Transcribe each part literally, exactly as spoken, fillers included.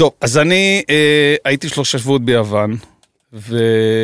טוב, אז אני אה, הייתי שלושה שבועות ביוון, ואני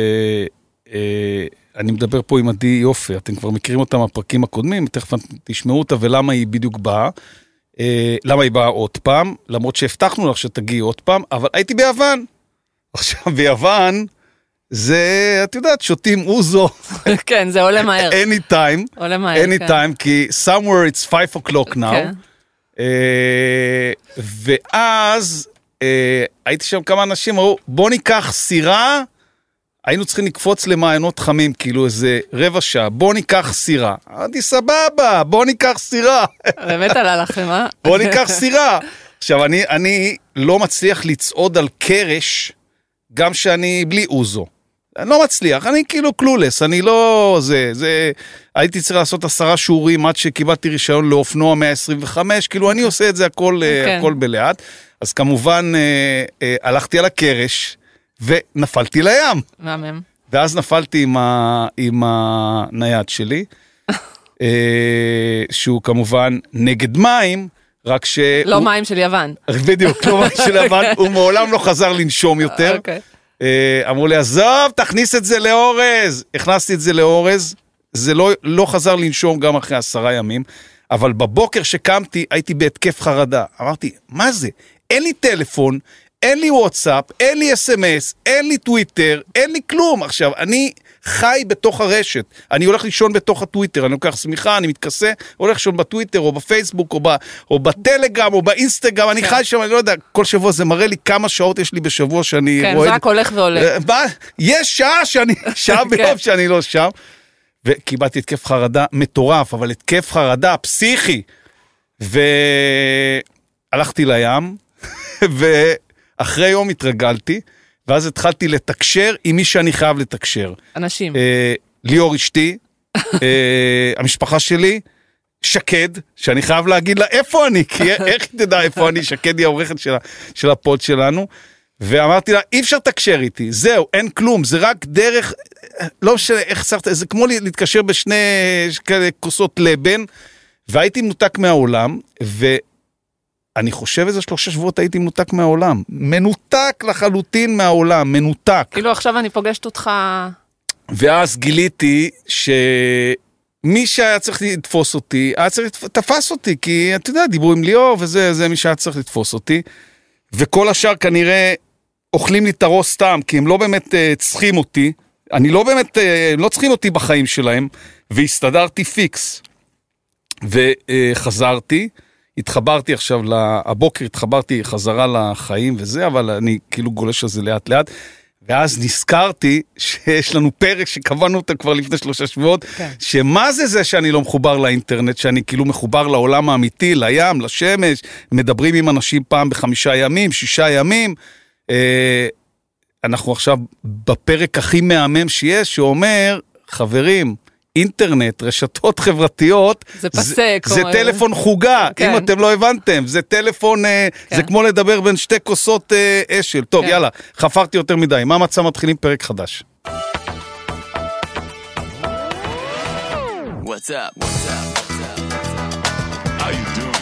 אה, מדבר פה עם עדי יופי, אתם כבר מכירים אותה מהפרקים הקודמים, תכף תשמעו אותה ולמה היא בדיוק באה, אה, למה היא באה עוד פעם, למרות שהבטחנו לך שתגיעי עוד פעם, אבל הייתי ביוון. עכשיו ביוון, זה, את יודעת, שותים אוזו. כן, זה עולה מהר. anytime. עולה מהר, anytime, כן. כי somewhere it's five o'clock now. כן. אה, ואז אה, הייתי שם כמה אנשים, אמרו, בוא ניקח סירה, היינו צריכים לקפוץ למעיינות חמים, כאילו איזה רבע שעה, בוא ניקח סירה. אמרתי, סבבה, בוא ניקח סירה. באמת עלה לכם, אה? בוא ניקח סירה. עכשיו, אני, אני לא מצליח לצעוד על קרש, גם שאני בלי אוזו. אני לא מצליח, אני כאילו קלולס, אני לא, זה, זה, הייתי צריך לעשות עשרה שיעורים עד שקיבלתי רישיון לאופנוע מאה עשרים וחמש, כאילו אני עושה את זה הכל, כן. הכל בלאט, אז כמובן אה, אה, הלכתי על הקרש, ונפלתי לים. מהמם. ואז נפלתי עם, ה, עם הנייד שלי, אה, שהוא כמובן נגד מים, רק ש... לא הוא... מים של יוון. בדיוק, לא מים של יוון, הוא מעולם לא חזר לנשום יותר. אוקיי. אמרו לי, עזוב, תכניס את זה לאורז. הכנסתי את זה לאורז, זה לא, לא חזר לנשום גם אחרי עשרה ימים, אבל בבוקר שקמתי, הייתי בהתקף חרדה. אמרתי, מה זה? אין לי טלפון, אין לי וואטסאפ, אין לי אס אם אס, אין לי טוויטר, אין לי כלום. עכשיו, אני חי בתוך הרשת. אני הולך לישון בתוך הטוויטר, אני לוקח סמיכה, אני מתכסה, הולך לישון בטוויטר, או בפייסבוק, או, ב, או בטלגרם, או באינסטגרם, אני חי שם, אני לא יודע, כל שבוע זה מראה לי כמה שעות יש לי בשבוע שאני כן, רואה... זה רק הולך ועולה. יש שעה שאני, שעה ביום שאני לא שם, וקיבלתי התקף חרדה מטורף, אבל התקף חרדה פסיכי, והלכתי לים, ואחרי יום התרגלתי, ואז התחלתי לתקשר עם מי שאני חייב לתקשר. אנשים. אה, ליאור אשתי, אה, המשפחה שלי, שקד, שאני חייב להגיד לה איפה אני, כי איך היא תדע איפה אני, שקד היא העורכת של, של הפוד שלנו, ואמרתי לה, אי אפשר תקשר איתי, זהו, אין כלום, זה רק דרך, לא משנה איך שרת, זה כמו להתקשר בשני כוסות לבן, והייתי מנותק מהעולם, ו... אני חושב איזה שלושה שבועות הייתי מנותק מהעולם. מנותק לחלוטין מהעולם, מנותק. כאילו עכשיו אני פוגשת אותך... ואז גיליתי שמי שהיה צריך לתפוס אותי, היה צריך לתפס אותי, כי אתה יודע, דיברו עם ליאור, וזה זה מי שהיה צריך לתפוס אותי. וכל השאר כנראה אוכלים לי את הראש סתם, כי הם לא באמת uh, צריכים אותי. אני לא באמת, uh, לא צריכים אותי בחיים שלהם, והסתדרתי פיקס. וחזרתי, uh, התחברתי עכשיו, הבוקר התחברתי חזרה לחיים וזה, אבל אני כאילו גולש על זה לאט לאט, ואז נזכרתי שיש לנו פרק שקבענו אותה כבר לפני שלושה שבועות, okay. שמה זה זה שאני לא מחובר לאינטרנט, שאני כאילו מחובר לעולם האמיתי, לים, לשמש, מדברים עם אנשים פעם בחמישה ימים, שישה ימים, אה, אנחנו עכשיו בפרק הכי מהמם שיש, שאומר, חברים, אינטרנט, רשתות חברתיות, זה פסק, זה, זה טלפון חוגה, כן. אם אתם לא הבנתם, זה טלפון, כן. זה כמו לדבר בין שתי כוסות אשל. טוב, כן. יאללה, חפרתי יותר מדי. מה מצא? מתחילים פרק חדש. What's up? What's up? What's up? How you doing?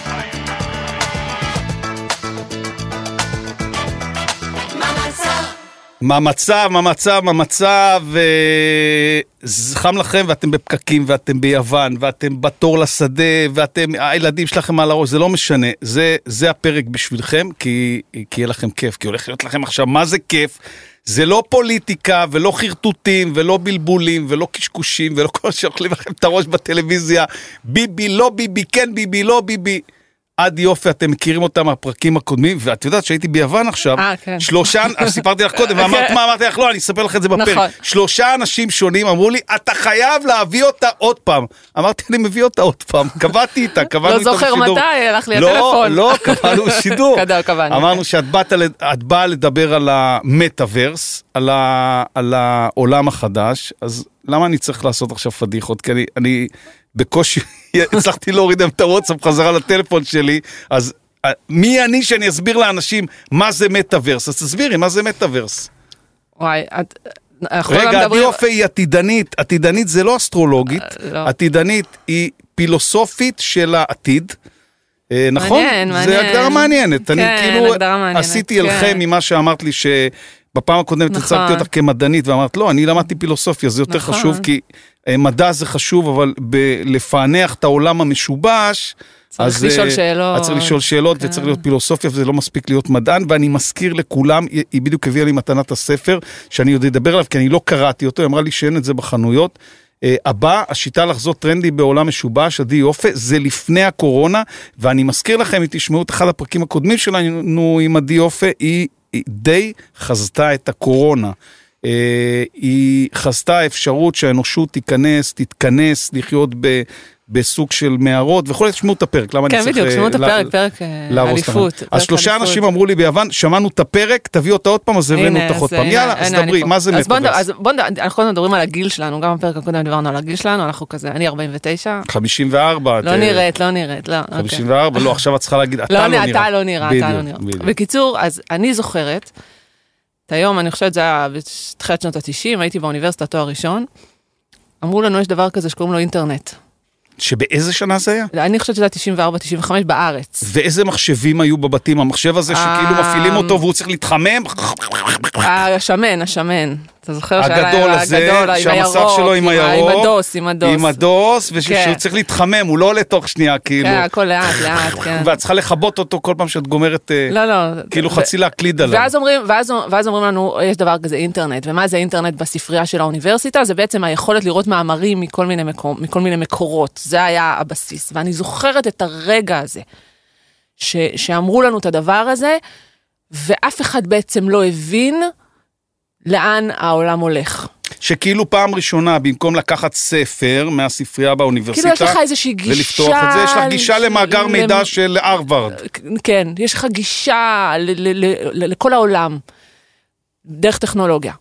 מה מצב, מה מצב, מה מצב, חם לכם ואתם בפקקים ואתם ביוון ואתם בתור לשדה ואתם, הילדים שלכם על הראש, זה לא משנה, זה, זה הפרק בשבילכם, כי, כי יהיה לכם כיף, כי הולך להיות לכם עכשיו, מה זה כיף? זה לא פוליטיקה ולא חרטוטים ולא בלבולים ולא קשקושים ולא כל שאוכלים לכם את הראש בטלוויזיה, ביבי, לא ביבי, כן ביבי, לא ביבי, עד יופי, אתם מכירים אותם מהפרקים הקודמים, ואת יודעת שהייתי ביוון עכשיו, 아, כן. שלושה, סיפרתי לך קודם, ואמרת מה, אמרתי לך, לא, אני אספר לך את זה בפרק, נכון. שלושה אנשים שונים אמרו לי, אתה חייב להביא אותה עוד פעם, אמרתי, אני מביא אותה עוד פעם, קבעתי איתה, קבענו איתה בשידור. לא זוכר מתי, הלך לי לא, הטלפון. לא, קבענו בשידור. קבענו. אמרנו שאת באה לדבר על המטאברס, על, ה, על העולם החדש, אז למה אני צריך לעשות עכשיו פדיחות? כי אני, אני בקושי הצלחתי להוריד את הוואטסאפ חזרה לטלפון שלי, אז מי אני שאני אסביר לאנשים מה זה מטאברס? אז תסבירי, מה זה מטאברס? וואי, את... רגע, הדיופה היא עתידנית, עתידנית זה לא אסטרולוגית, עתידנית היא פילוסופית של העתיד, נכון, זה הגדרה מעניינת. אני כאילו עשיתי אלכם ממה שאמרת לי שבפעם הקודמת הצגתי אותך כמדענית, ואמרת, לא, אני למדתי פילוסופיה, זה יותר חשוב, כי מדע זה חשוב, אבל לפענח את העולם המשובש, צריך לשאול שאלות. צריך לשאול שאלות, וצריך להיות פילוסופיה, וזה לא מספיק להיות מדען, ואני מזכיר לכולם, היא בדיוק הביאה לי מתנת הספר, שאני עוד אדבר עליו, כי אני לא קראתי אותו, היא אמרה לי שאין את זה בחנויות, הבא, השיטה לחזור טרנדי בעולם משובש, עדי יופי, זה לפני הקורונה, ואני מזכיר לכם, אם תשמעו את אחד הפרקים הקודמים שלנו עם עדי יופי, היא די חזתה את הקורונה. היא חזתה האפשרות שהאנושות תיכנס, תתכנס, לחיות ב... בסוג של מערות, וכל תשמעו את הפרק, למה אני צריך... כן, בדיוק, תשמעו את הפרק, פרק אליפות. אז שלושה אנשים אמרו לי ביוון, שמענו את הפרק, תביאו אותה עוד פעם, אז הבאנו אותך עוד פעם. יאללה, אז דברי, מה זה מטאברס? אז בואו, אנחנו מדברים על הגיל שלנו, גם בפרק הקודם דיברנו על הגיל שלנו, אנחנו כזה, אני ארבעים ותשע. חמישים וארבע. לא נראית, לא נראית, לא. חמישים וארבע, לא, עכשיו את צריכה להגיד, אתה לא נראה. אתה לא נראה, אתה לא נראה. בקיצור, אז אני זוכרת, את היום, אני חושבת, זה היה בתחילת שנות ה-תשעים, הייתי באוניברסיטה תואר ראשון, אמרו לנו, יש דבר כזה שקוראים לו אינטרנט. שבאיזה שנה זה היה? אני חושבת שזה היה תשעים וארבע תשעים וחמש בארץ. ואיזה מחשבים היו בבתים? המחשב הזה שכאילו מפעילים אותו והוא צריך להתחמם? השמן, השמן. אתה זוכר שהיה הגדול הזה, שהמסך שלו עם הירוק. עם הדוס, עם הדוס. עם הדוס, ושהוא צריך להתחמם, הוא לא עולה תוך שנייה, כאילו. כן, הכל לאט, לאט, כן. ואת צריכה לחבות אותו כל פעם שאת גומרת, כאילו חצי להקליד עליו. ואז אומרים לנו, יש דבר כזה אינטרנט, ומה זה אינטרנט בספרייה של האוניברסיטה? זה בעצם היכולת לראות מאמרים מכל מיני מקורות. זה היה הבסיס. ואני זוכרת את הרגע הזה, שאמרו לנו את הדבר הזה, ואף אחד בעצם לא הבין לאן העולם הולך. שכאילו פעם ראשונה, במקום לקחת ספר מהספרייה באוניברסיטה, כאילו יש לך איזושהי גישה, ולפתוח את זה, יש לך גישה למאגר מידע של הרווארד. כן, יש לך גישה לכל העולם, דרך טכנולוגיה.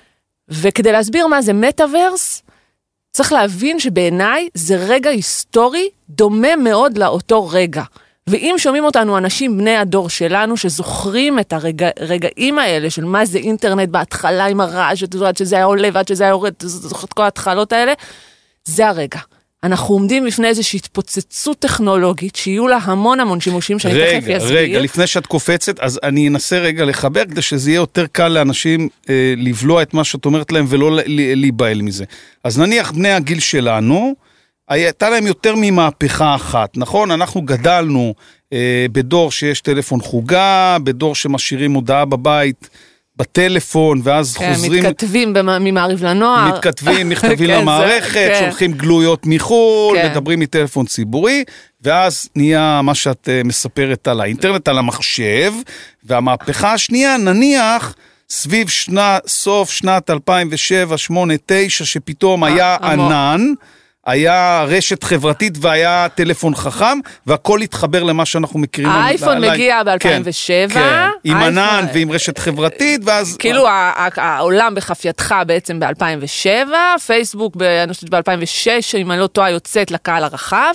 וכדי להסביר מה זה מטאברס, צריך להבין שבעיניי זה רגע היסטורי דומה מאוד לאותו רגע. ואם שומעים אותנו אנשים בני הדור שלנו שזוכרים את הרגעים האלה של מה זה אינטרנט בהתחלה עם הרעש, עד שזה היה עולה ועד שזה היה יורד, זוכרת כל ההתחלות האלה, זה הרגע. אנחנו עומדים בפני איזושהי התפוצצות טכנולוגית, שיהיו לה המון המון שימושים שאני תכף יסביר. רגע, רגע, לפני שאת קופצת, אז אני אנסה רגע לחבר, כדי שזה יהיה יותר קל לאנשים אה, לבלוע את מה שאת אומרת להם, ולא להיבהל מזה. אז נניח בני הגיל שלנו, הייתה להם יותר ממהפכה אחת, נכון? אנחנו גדלנו אה, בדור שיש טלפון חוגה, בדור שמשאירים הודעה בבית, בטלפון, ואז כן, חוזרים... מתכתבים ממעריב לנוער. מתכתבים, מכתבים כן, למערכת, כן. שולחים גלויות מחול, כן. מדברים מטלפון ציבורי, ואז נהיה מה שאת uh, מספרת על האינטרנט, על המחשב, והמהפכה השנייה, נניח, סביב שנה, סוף שנת אלפיים ושבע, שמונה, תשע, שפתאום היה ענן, היה רשת חברתית והיה טלפון חכם, והכל התחבר למה שאנחנו מכירים. האייפון מגיע ב-אלפיים ושבע. עם ענן ועם רשת חברתית, ואז... כאילו העולם בכף ידך בעצם ב-אלפיים ושבע, פייסבוק ב-אלפיים ושש, אם אני לא טועה, יוצאת לקהל הרחב,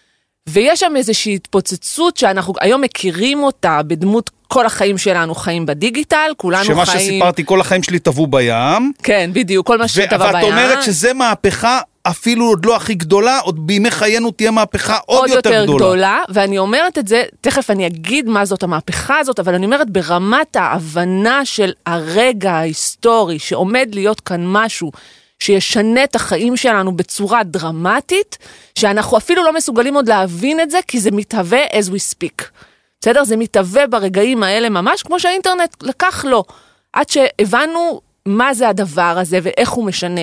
ויש שם איזושהי התפוצצות שאנחנו היום מכירים אותה בדמות כל החיים שלנו חיים בדיגיטל, כולנו חיים... שמה שסיפרתי, כל החיים שלי טבעו בים. כן, בדיוק, כל מה שטבע בים. ואת אומרת שזה מהפכה אפילו עוד לא הכי גדולה, עוד בימי חיינו תהיה מהפכה עוד, עוד יותר, יותר גדולה. גדולה. ואני אומרת את זה, תכף אני אגיד מה זאת המהפכה הזאת, אבל אני אומרת ברמת ההבנה של הרגע ההיסטורי, שעומד להיות כאן משהו שישנה את החיים שלנו בצורה דרמטית, שאנחנו אפילו לא מסוגלים עוד להבין את זה, כי זה מתהווה as we speak. בסדר? זה מתהווה ברגעים האלה ממש, כמו שהאינטרנט לקח לו, עד שהבנו מה זה הדבר הזה, ואיך הוא משנה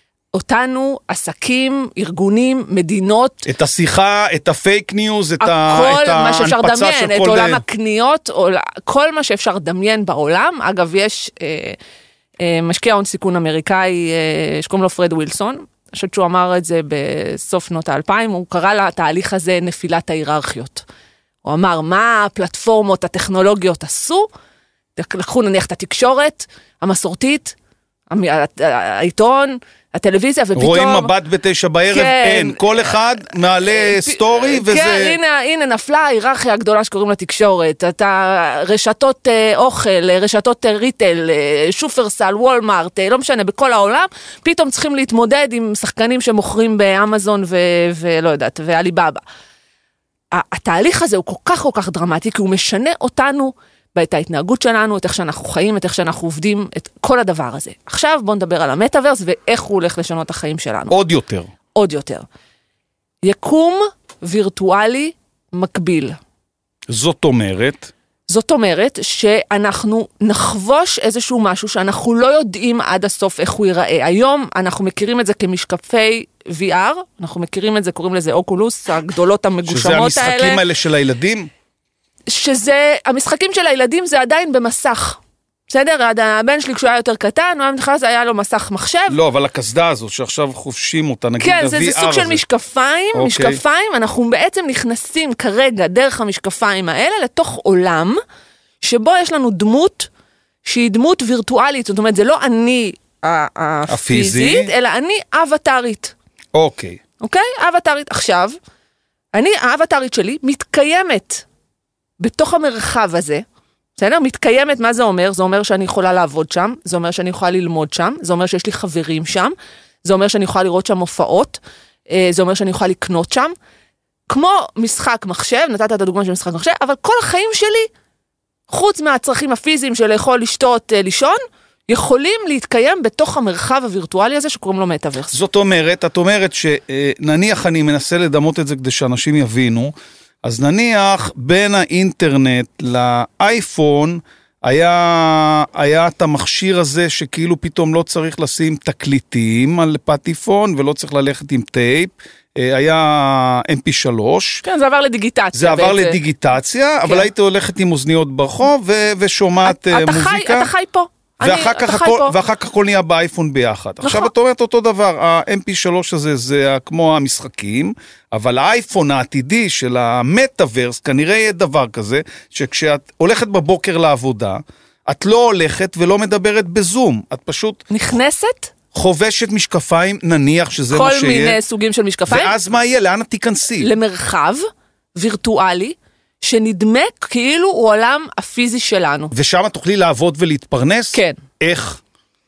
אותנו, עסקים, ארגונים, מדינות. את השיחה, את הפייק ניוז, את ההנפצה של כל... את עולם הקניות, כל מה שאפשר לדמיין בעולם. אגב, יש אה, אה, משקיע הון סיכון אמריקאי, אה, שקוראים לו פרד ווילסון, אני חושבת שהוא אמר את זה בסוף שנות האלפיים, הוא קרא לתהליך הזה נפילת ההיררכיות. הוא אמר, מה הפלטפורמות הטכנולוגיות עשו? לקחו נניח את התקשורת, המסורתית, העיתון, הטלוויזיה, ופתאום... רואים מבט בתשע בערב, כן, אין. כל אחד מעלה סטורי, וזה... כן, הנה, הנה נפלה ההיררכיה הגדולה שקוראים לתקשורת. אתה רשתות אוכל, רשתות ריטל, שופרסל, וולמארט, לא משנה, בכל העולם, פתאום צריכים להתמודד עם שחקנים שמוכרים באמזון ו... ולא יודעת, ואליבאבא. התהליך הזה הוא כל כך כל כך דרמטי, כי הוא משנה אותנו, את ההתנהגות שלנו, את איך שאנחנו חיים, את איך שאנחנו עובדים, את כל הדבר הזה. עכשיו בואו נדבר על המטאברס, ואיך הוא הולך לשנות את החיים שלנו. עוד יותר. עוד יותר. יקום וירטואלי מקביל. זאת אומרת... זאת אומרת שאנחנו נחבוש איזשהו משהו שאנחנו לא יודעים עד הסוף איך הוא ייראה. היום אנחנו מכירים את זה כמשקפי וי אר, אנחנו מכירים את זה, קוראים לזה אוקולוס, הגדולות המגושמות האלה. שזה המשחקים האלה של הילדים? שזה, המשחקים של הילדים זה עדיין במסך. בסדר? הבן שלי כשהוא היה יותר קטן, הוא היה נכנס, היה לו מסך מחשב. לא, אבל הקסדה הזו שעכשיו חופשים אותה, נגיד כן, זה, זה סוג של משקפיים, okay. משקפיים, אנחנו בעצם נכנסים כרגע דרך המשקפיים האלה לתוך עולם, שבו יש לנו דמות שהיא דמות וירטואלית, זאת אומרת, זה לא אני הפיזית, אלא אני אבטרית. אוקיי. אוקיי? אבטרית. עכשיו, אני, האבטרית שלי מתקיימת בתוך המרחב הזה, בסדר? מתקיימת, מה זה אומר? זה אומר שאני יכולה לעבוד שם, זה אומר שאני יכולה ללמוד שם, זה אומר שיש לי חברים שם, זה אומר שאני יכולה לראות שם הופעות, זה אומר שאני יכולה לקנות שם, כמו משחק מחשב, נתת את הדוגמה של משחק מחשב, אבל כל החיים שלי, חוץ מהצרכים הפיזיים של לאכול, לשתות, לישון, יכולים להתקיים בתוך המרחב הווירטואלי הזה שקוראים לו מטאברס. זאת אומרת, את אומרת שנניח אני מנסה לדמות את זה כדי שאנשים יבינו, אז נניח בין האינטרנט לאייפון היה, היה את המכשיר הזה שכאילו פתאום לא צריך לשים תקליטים על פטיפון ולא צריך ללכת עם טייפ, היה אם פי שלוש. כן, זה עבר לדיגיטציה. זה עבר בעצם. לדיגיטציה, כן. אבל היית הולכת עם אוזניות ברחוב ו- ושומעת אתה מוזיקה. חי, אתה חי פה. ואחר, אני, כך הכל, ואחר כך הכל נהיה באייפון ביחד. נכון. עכשיו את אומרת אותו דבר, ה-אם פי שלוש הזה זה כמו המשחקים, אבל האייפון העתידי של המטאברס כנראה יהיה דבר כזה, שכשאת הולכת בבוקר לעבודה, את לא הולכת ולא מדברת בזום, את פשוט... נכנסת? חובשת משקפיים, נניח שזה מה שיהיה. כל מיני סוגים של משקפיים. ואז מה יהיה? לאן את תיכנסי? למרחב וירטואלי, שנדמה כאילו הוא עולם הפיזי שלנו. ושם תוכלי לעבוד ולהתפרנס? כן. איך?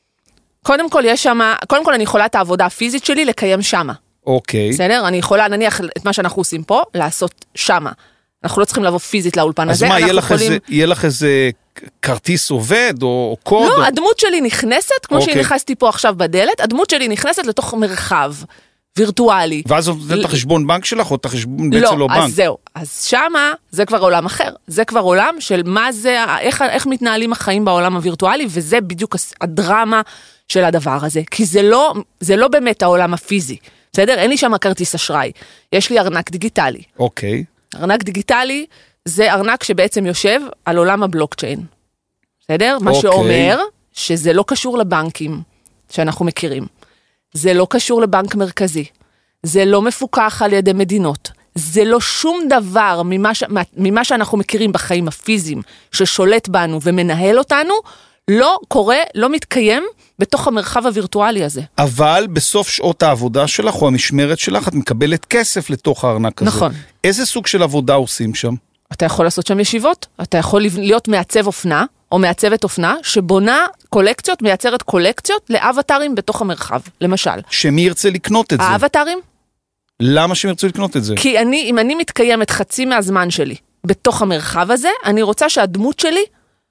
קודם כל יש שמה, קודם כל אני יכולה את העבודה הפיזית שלי לקיים שמה. אוקיי. בסדר? אני יכולה נניח את מה שאנחנו עושים פה, לעשות שמה. אנחנו לא צריכים לבוא פיזית לאולפן הזה. אז מה, יהיה לך, יכולים... איזה, יהיה לך איזה כרטיס עובד או, או קוד? לא, או... הדמות שלי נכנסת, כמו אוקיי. שנכנסתי פה עכשיו בדלת, הדמות שלי נכנסת לתוך מרחב וירטואלי. ואז זאת נותנת את החשבון בנק שלך, או את החשבון בעצם לא, לא בנק? לא, אז זהו. אז שמה, זה כבר עולם אחר. זה כבר עולם של מה זה, איך, איך מתנהלים החיים בעולם הווירטואלי, וזה בדיוק הדרמה של הדבר הזה. כי זה לא, זה לא באמת העולם הפיזי. בסדר? אין לי שם כרטיס אשראי. יש לי ארנק דיגיטלי. אוקיי. ארנק דיגיטלי זה ארנק שבעצם יושב על עולם הבלוקצ'יין. בסדר? מה אוקיי. שאומר שזה לא קשור לבנקים שאנחנו מכירים. זה לא קשור לבנק מרכזי. זה לא מפוקח על ידי מדינות. זה לא שום דבר ממה, ש... ממה שאנחנו מכירים בחיים הפיזיים, ששולט בנו ומנהל אותנו, לא קורה, לא מתקיים בתוך המרחב הווירטואלי הזה. אבל בסוף שעות העבודה שלך או המשמרת שלך, את מקבלת כסף לתוך הארנק הזה. נכון. איזה סוג של עבודה עושים שם? אתה יכול לעשות שם ישיבות, אתה יכול להיות מעצב אופנה, או מעצבת אופנה, שבונה קולקציות, מייצרת קולקציות לאבטרים בתוך המרחב, למשל. שמי ירצה לקנות את זה? האבטרים? למה שהם ירצו לקנות את זה? כי אני, אם אני מתקיימת חצי מהזמן שלי בתוך המרחב הזה, אני רוצה שהדמות שלי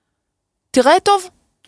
תראה טוב.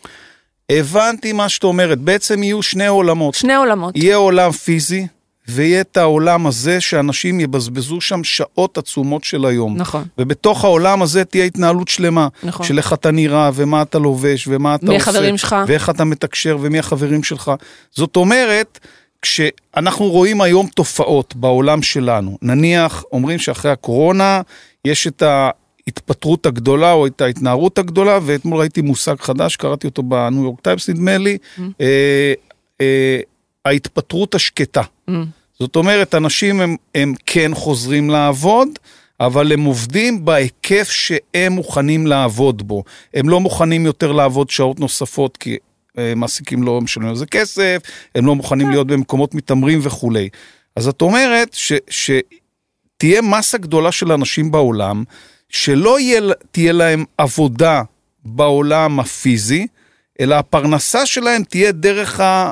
הבנתי מה שאת אומרת, בעצם יהיו שני עולמות. שני עולמות. יהיה עולם פיזי, ויהיה את העולם הזה שאנשים יבזבזו שם שעות עצומות של היום. נכון. ובתוך העולם הזה תהיה התנהלות שלמה. נכון. של איך אתה נראה, ומה אתה לובש, ומה אתה מי עושה. החברים שלך. ואיך אתה מתקשר, ומי החברים שלך. זאת אומרת, כשאנחנו רואים היום תופעות בעולם שלנו, נניח, אומרים שאחרי הקורונה, יש את ההתפטרות הגדולה, או את ההתנערות הגדולה, ואתמול ראיתי מושג חדש, קראתי אותו בניו יורק טיימס, נדמה לי, mm. אה, אה, ההתפטרות השקטה. Mm. זאת אומרת, אנשים הם, הם כן חוזרים לעבוד, אבל הם עובדים בהיקף שהם מוכנים לעבוד בו. הם לא מוכנים יותר לעבוד שעות נוספות, כי אה, מעסיקים לא משלמים על זה כסף, הם לא מוכנים להיות במקומות מתמרים וכו'. אז את אומרת ש, שתהיה מסה גדולה של אנשים בעולם, שלא יהיה, תהיה להם עבודה בעולם הפיזי, אלא הפרנסה שלהם תהיה דרך ה...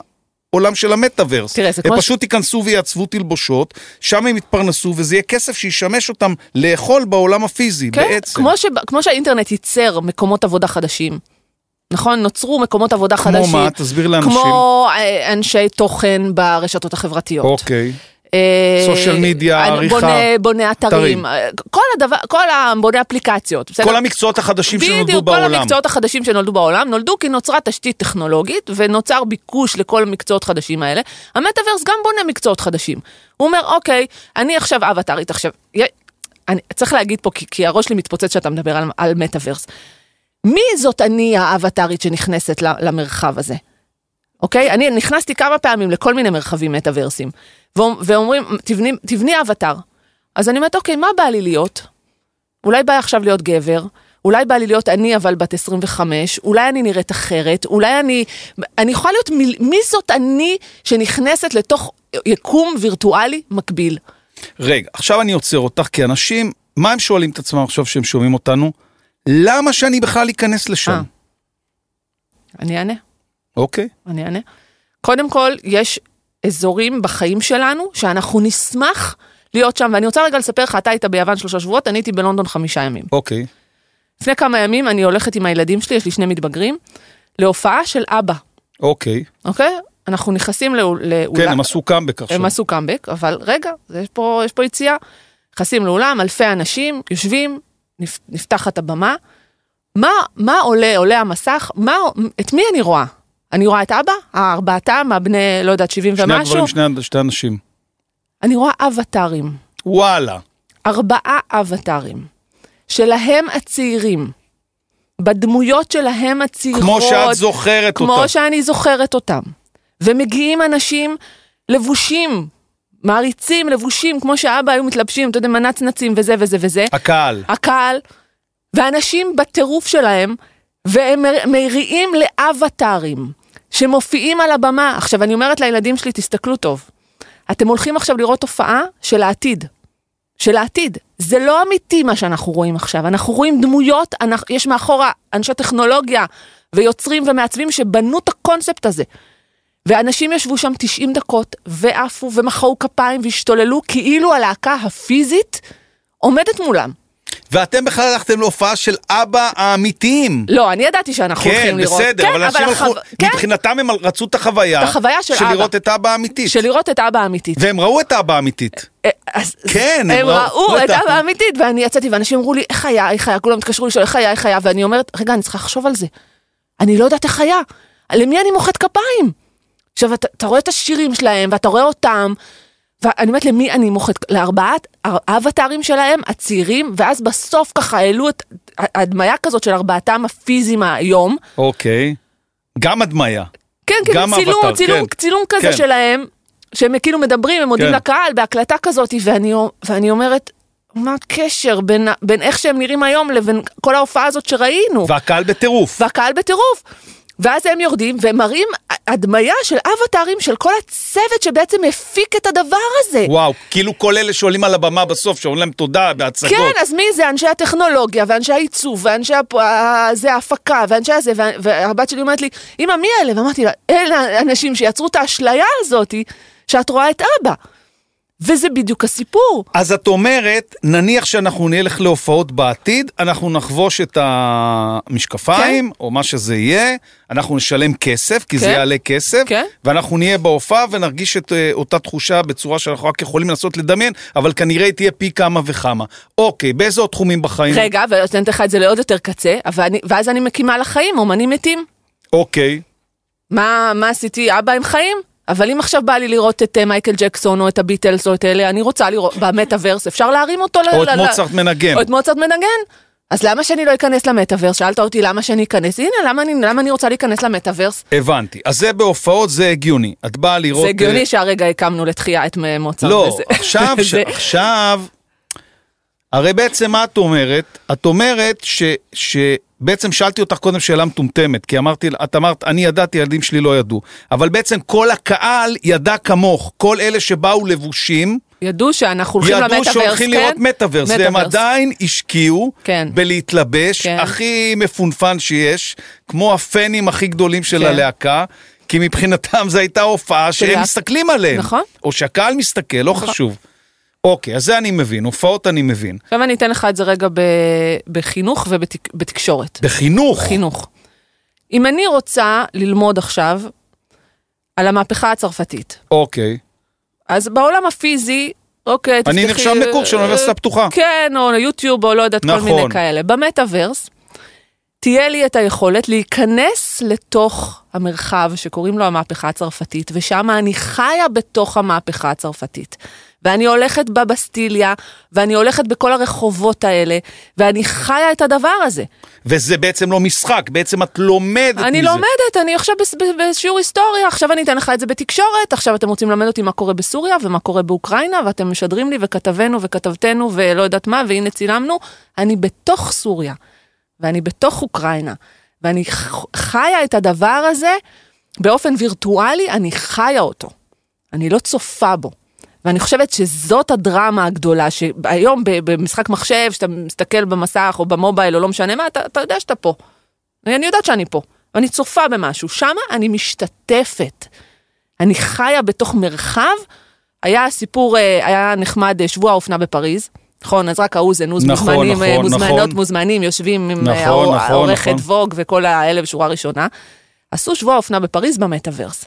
עולם של המטאברס. תראה, זה הם כמו פשוט ייכנסו ויעצבו תלבושות, שם הם יתפרנסו, וזה יהיה כסף שישמש אותם לאכול בעולם הפיזי, כן, בעצם. כמו, ש... כמו שהאינטרנט ייצר מקומות עבודה חדשים. נכון? נוצרו מקומות עבודה כמו חדשים. כמו מה? תסביר לאנשים. כמו אנשי תוכן ברשתות החברתיות. אוקיי. סושיאל מדיה, עריכה. בונה, בונה אתרים. כל הדבר, כל הבונה אפליקציות. כל המקצועות החדשים שנולדו בדיוק, בעולם. כל המקצועות החדשים שנולדו בעולם, נולדו כי נוצרה תשתית טכנולוגית, ונוצר ביקוש לכל המקצועות חדשים האלה. המטאברס גם בונה מקצועות חדשים. הוא אומר, אוקיי, אני עכשיו אבטרית, עכשיו, אני, צריך להגיד פה, כי, כי הראש שלי מתפוצץ שאתה מדבר על, על מטאברס. מי זאת אני האבטרית שנכנסת למרחב הזה? אוקיי? אני נכנסתי כמה פעמים לכל מיני מרחבים מטאברסים, ואומרים, תבני, תבני אבטר. אז אני אומרת, אוקיי, מה בא לי להיות? אולי בא עכשיו להיות גבר, אולי בא לי להיות אני אבל בת עשרים וחמש, אולי אני נראית אחרת, אולי אני, אני יכולה להיות, מי, מי זאת אני שנכנסת לתוך יקום וירטואלי מקביל? רגע, עכשיו אני עוצר אותך, כי אנשים, מה הם שואלים את עצמם עכשיו שהם שומעים אותנו? למה שאני בכלל אכנס לשם? אה. אני אענה. אוקיי. אני אענה. קודם כל, יש אזורים בחיים שלנו, שאנחנו נשמח להיות שם, ואני רוצה רגע לספר לך, אתה היית ביוון שלושה שבועות, אני הייתי בלונדון חמישה ימים. אוקיי. לפני כמה ימים אני הולכת עם הילדים שלי, יש לי שני מתבגרים, להופעה של אבא. אוקיי. אוקיי? אנחנו נכנסים לאולם. כן, הם עשו קאמבק עכשיו. הם עשו קאמבק, אבל רגע, יש פה, יש פה יציאה. נכנסים לאולם, אלפי אנשים, יושבים, נפתחת הבמה. מה, מה עולה, עולה המסך? מה, את מי אני רואה? אני רואה את אבא, ארבעתם, הבני, לא יודעת, שבעים ומשהו. שני הגברים, שני, שתי אנשים. אני רואה אבטרים. וואלה. ארבעה אבטרים. שלהם הצעירים. בדמויות שלהם הצעירות. כמו שאת זוכרת כמו אותם. כמו שאני זוכרת אותם. ומגיעים אנשים לבושים, מעריצים, לבושים, כמו שאבא היו מתלבשים, אתה יודע, מנצנצים וזה וזה וזה. הקהל. הקהל. ואנשים בטירוף שלהם, והם מריעים לאבטרים, שמופיעים על הבמה. עכשיו, אני אומרת לילדים שלי, תסתכלו טוב. אתם הולכים עכשיו לראות תופעה של העתיד. של העתיד. זה לא אמיתי מה שאנחנו רואים עכשיו. אנחנו רואים דמויות, אנחנו, יש מאחורה אנשי טכנולוגיה, ויוצרים ומעצבים שבנו את הקונספט הזה. ואנשים ישבו שם תשעים דקות, ועפו ומחאו כפיים, והשתוללו, כאילו הלהקה הפיזית עומדת מולם. ואתם בכלל הלכתם להופעה של אבא האמיתיים. לא, אני ידעתי שאנחנו כן, הולכים לראות. בסדר, כן, אבל אנשים אבל הלכו, החו... כן? מבחינתם הם רצו את החוויה, את החוויה של, של אבא. לראות את אבא האמיתית. של לראות את אבא האמיתית. והם ראו את אבא האמיתית. אז, כן, הם, הם ראו את אבא האמיתית, ואני יצאתי, ואנשים אמרו לי, איך היה, איך היה, כולם התקשרו לשאול, איך היה, איך היה, ואני אומרת, רגע, אני צריכה לחשוב על זה. אני לא יודעת איך היה. למי אני מוחאת כפיים? עכשיו, אתה, אתה רואה את השירים שלהם, ואתה רואה אותם, ואני אומרת, למי אני מוחאת? לארבעת האבטרים שלהם, הצעירים, ואז בסוף ככה העלו את הדמיה כזאת של ארבעתם הפיזיים היום. אוקיי. גם הדמיה. כן, כן, צילום, אבטר, צילום, כן. צילום כזה כן. שלהם, שהם כאילו מדברים, הם מודים כן. לקהל, בהקלטה כזאת, ואני, ואני אומרת, מה הקשר בין, בין איך שהם נראים היום לבין כל ההופעה הזאת שראינו? והקהל בטירוף. והקהל בטירוף. ואז הם יורדים ומראים הדמיה של אבטרים של כל הצוות שבעצם הפיק את הדבר הזה. וואו, כאילו כל אלה שעולים על הבמה בסוף, שאומרים להם תודה בהצגות. כן, אז מי זה? אנשי הטכנולוגיה, ואנשי העיצוב, ואנשי זה ההפקה, ואנשי הזה, והבת שלי אומרת לי, אמא, מי אלה? ואמרתי לה, אלה אנשים שיצרו את האשליה הזאת, שאת רואה את אבא. וזה בדיוק הסיפור. אז את אומרת, נניח שאנחנו נלך להופעות בעתיד, אנחנו נחבוש את המשקפיים, כן. או מה שזה יהיה, אנחנו נשלם כסף, כי כן. זה יעלה כסף, כן. ואנחנו נהיה בהופעה ונרגיש את אותה תחושה בצורה שאנחנו רק יכולים לנסות לדמיין, אבל כנראה תהיה פי כמה וכמה. אוקיי, באיזה עוד תחומים בחיים? רגע, ואני אתן לך את זה לעוד יותר קצה, אני, ואז אני מקימה לחיים, אומנים מתים. אוקיי. מה, מה עשיתי? אבא עם חיים? אבל אם עכשיו בא לי לראות את מייקל ג'קסון, או את הביטלס, או את אלה, אני רוצה לראות במטאברס, אפשר להרים אותו. או את מוצרט מנגן. או את מוצרט מנגן. אז למה שאני לא אכנס למטאברס? שאלת אותי למה שאני אכנס. הנה, למה אני, למה אני רוצה להיכנס למטאברס? הבנתי. אז זה בהופעות, זה הגיוני. את באה לראות... זה הגיוני שהרגע הקמנו לתחייה את מוצרט. לא, עכשיו, עכשיו... הרי בעצם מה את אומרת? את אומרת ש... ש... בעצם שאלתי אותך קודם שאלה מטומטמת, כי אמרתי, את אמרת, אני ידעתי, הילדים שלי לא ידעו. אבל בעצם כל הקהל ידע כמוך, כל אלה שבאו לבושים, ידעו שאנחנו הולכים למטאברס, ידעו שהולכים כן? לראות מטאברס, והם עדיין השקיעו כן. בלהתלבש, כן. הכי מפונפן שיש, כמו הפנים הכי גדולים של כן. הלהקה, כי מבחינתם זו הייתה הופעה שהם של- מסתכלים עליהם. נכון. או שהקהל מסתכל, לא נכון. חשוב. אוקיי, אז זה אני מבין, הופעות אני מבין. עכשיו אני אתן לך את זה רגע ב- בחינוך ובתקשורת. בחינוך. חינוך. אם אני רוצה ללמוד עכשיו על המהפכה הצרפתית, אוקיי. אז בעולם הפיזי, אוקיי, אני תפתחי- נרשם לקורס של האוניברסיטה הפתוחה. כן, או יוטיוב, או לא יודעת, כל נכון. מיני כאלה. במטאברס, תהיה לי את היכולת להיכנס לתוך המרחב שקוראים לו המהפכה הצרפתית, ושם אני חיה בתוך המהפכה הצרפתית. ואני הולכת בבסטיליה, ואני הולכת בכל הרחובות האלה, ואני חיה את הדבר הזה. וזה בעצם לא משחק, בעצם את לומדת מזה. אני לומדת, אני עכשיו בס- ב- בשיעור היסטוריה, עכשיו אני אתן לך את זה בתקשורת, עכשיו אתם רוצים ללמד אותי מה קורה בסוריה, ומה קורה באוקראינה, ואתם משדרים לי, וכתבנו, וכתבתנו, ולא יודעת מה, והנה צילמנו, אני בתוך סוריה, ואני בתוך אוקראינה, ואני ח- חיה את הדבר הזה, באופן וירטואלי, אני חיה אותו. אני לא צופה בו. ואני חושבת שזאת הדרמה הגדולה, שהיום במשחק מחשב, שאתה מסתכל במסך או במובייל או לא משנה מה, אתה, אתה יודע שאתה פה. אני יודעת שאני פה, ואני צופה במשהו. שמה אני משתתפת. אני חיה בתוך מרחב. היה סיפור, היה נחמד שבוע האופנה בפריז. נכון, אז רק האוזן, נכון, מוזמנים, נכון, מוזמנות, נכון. מוזמנים, יושבים עם נכון, נכון, העורכת נכון. ווג וכל האלה בשורה ראשונה. עשו שבוע האופנה בפריז במטאברס.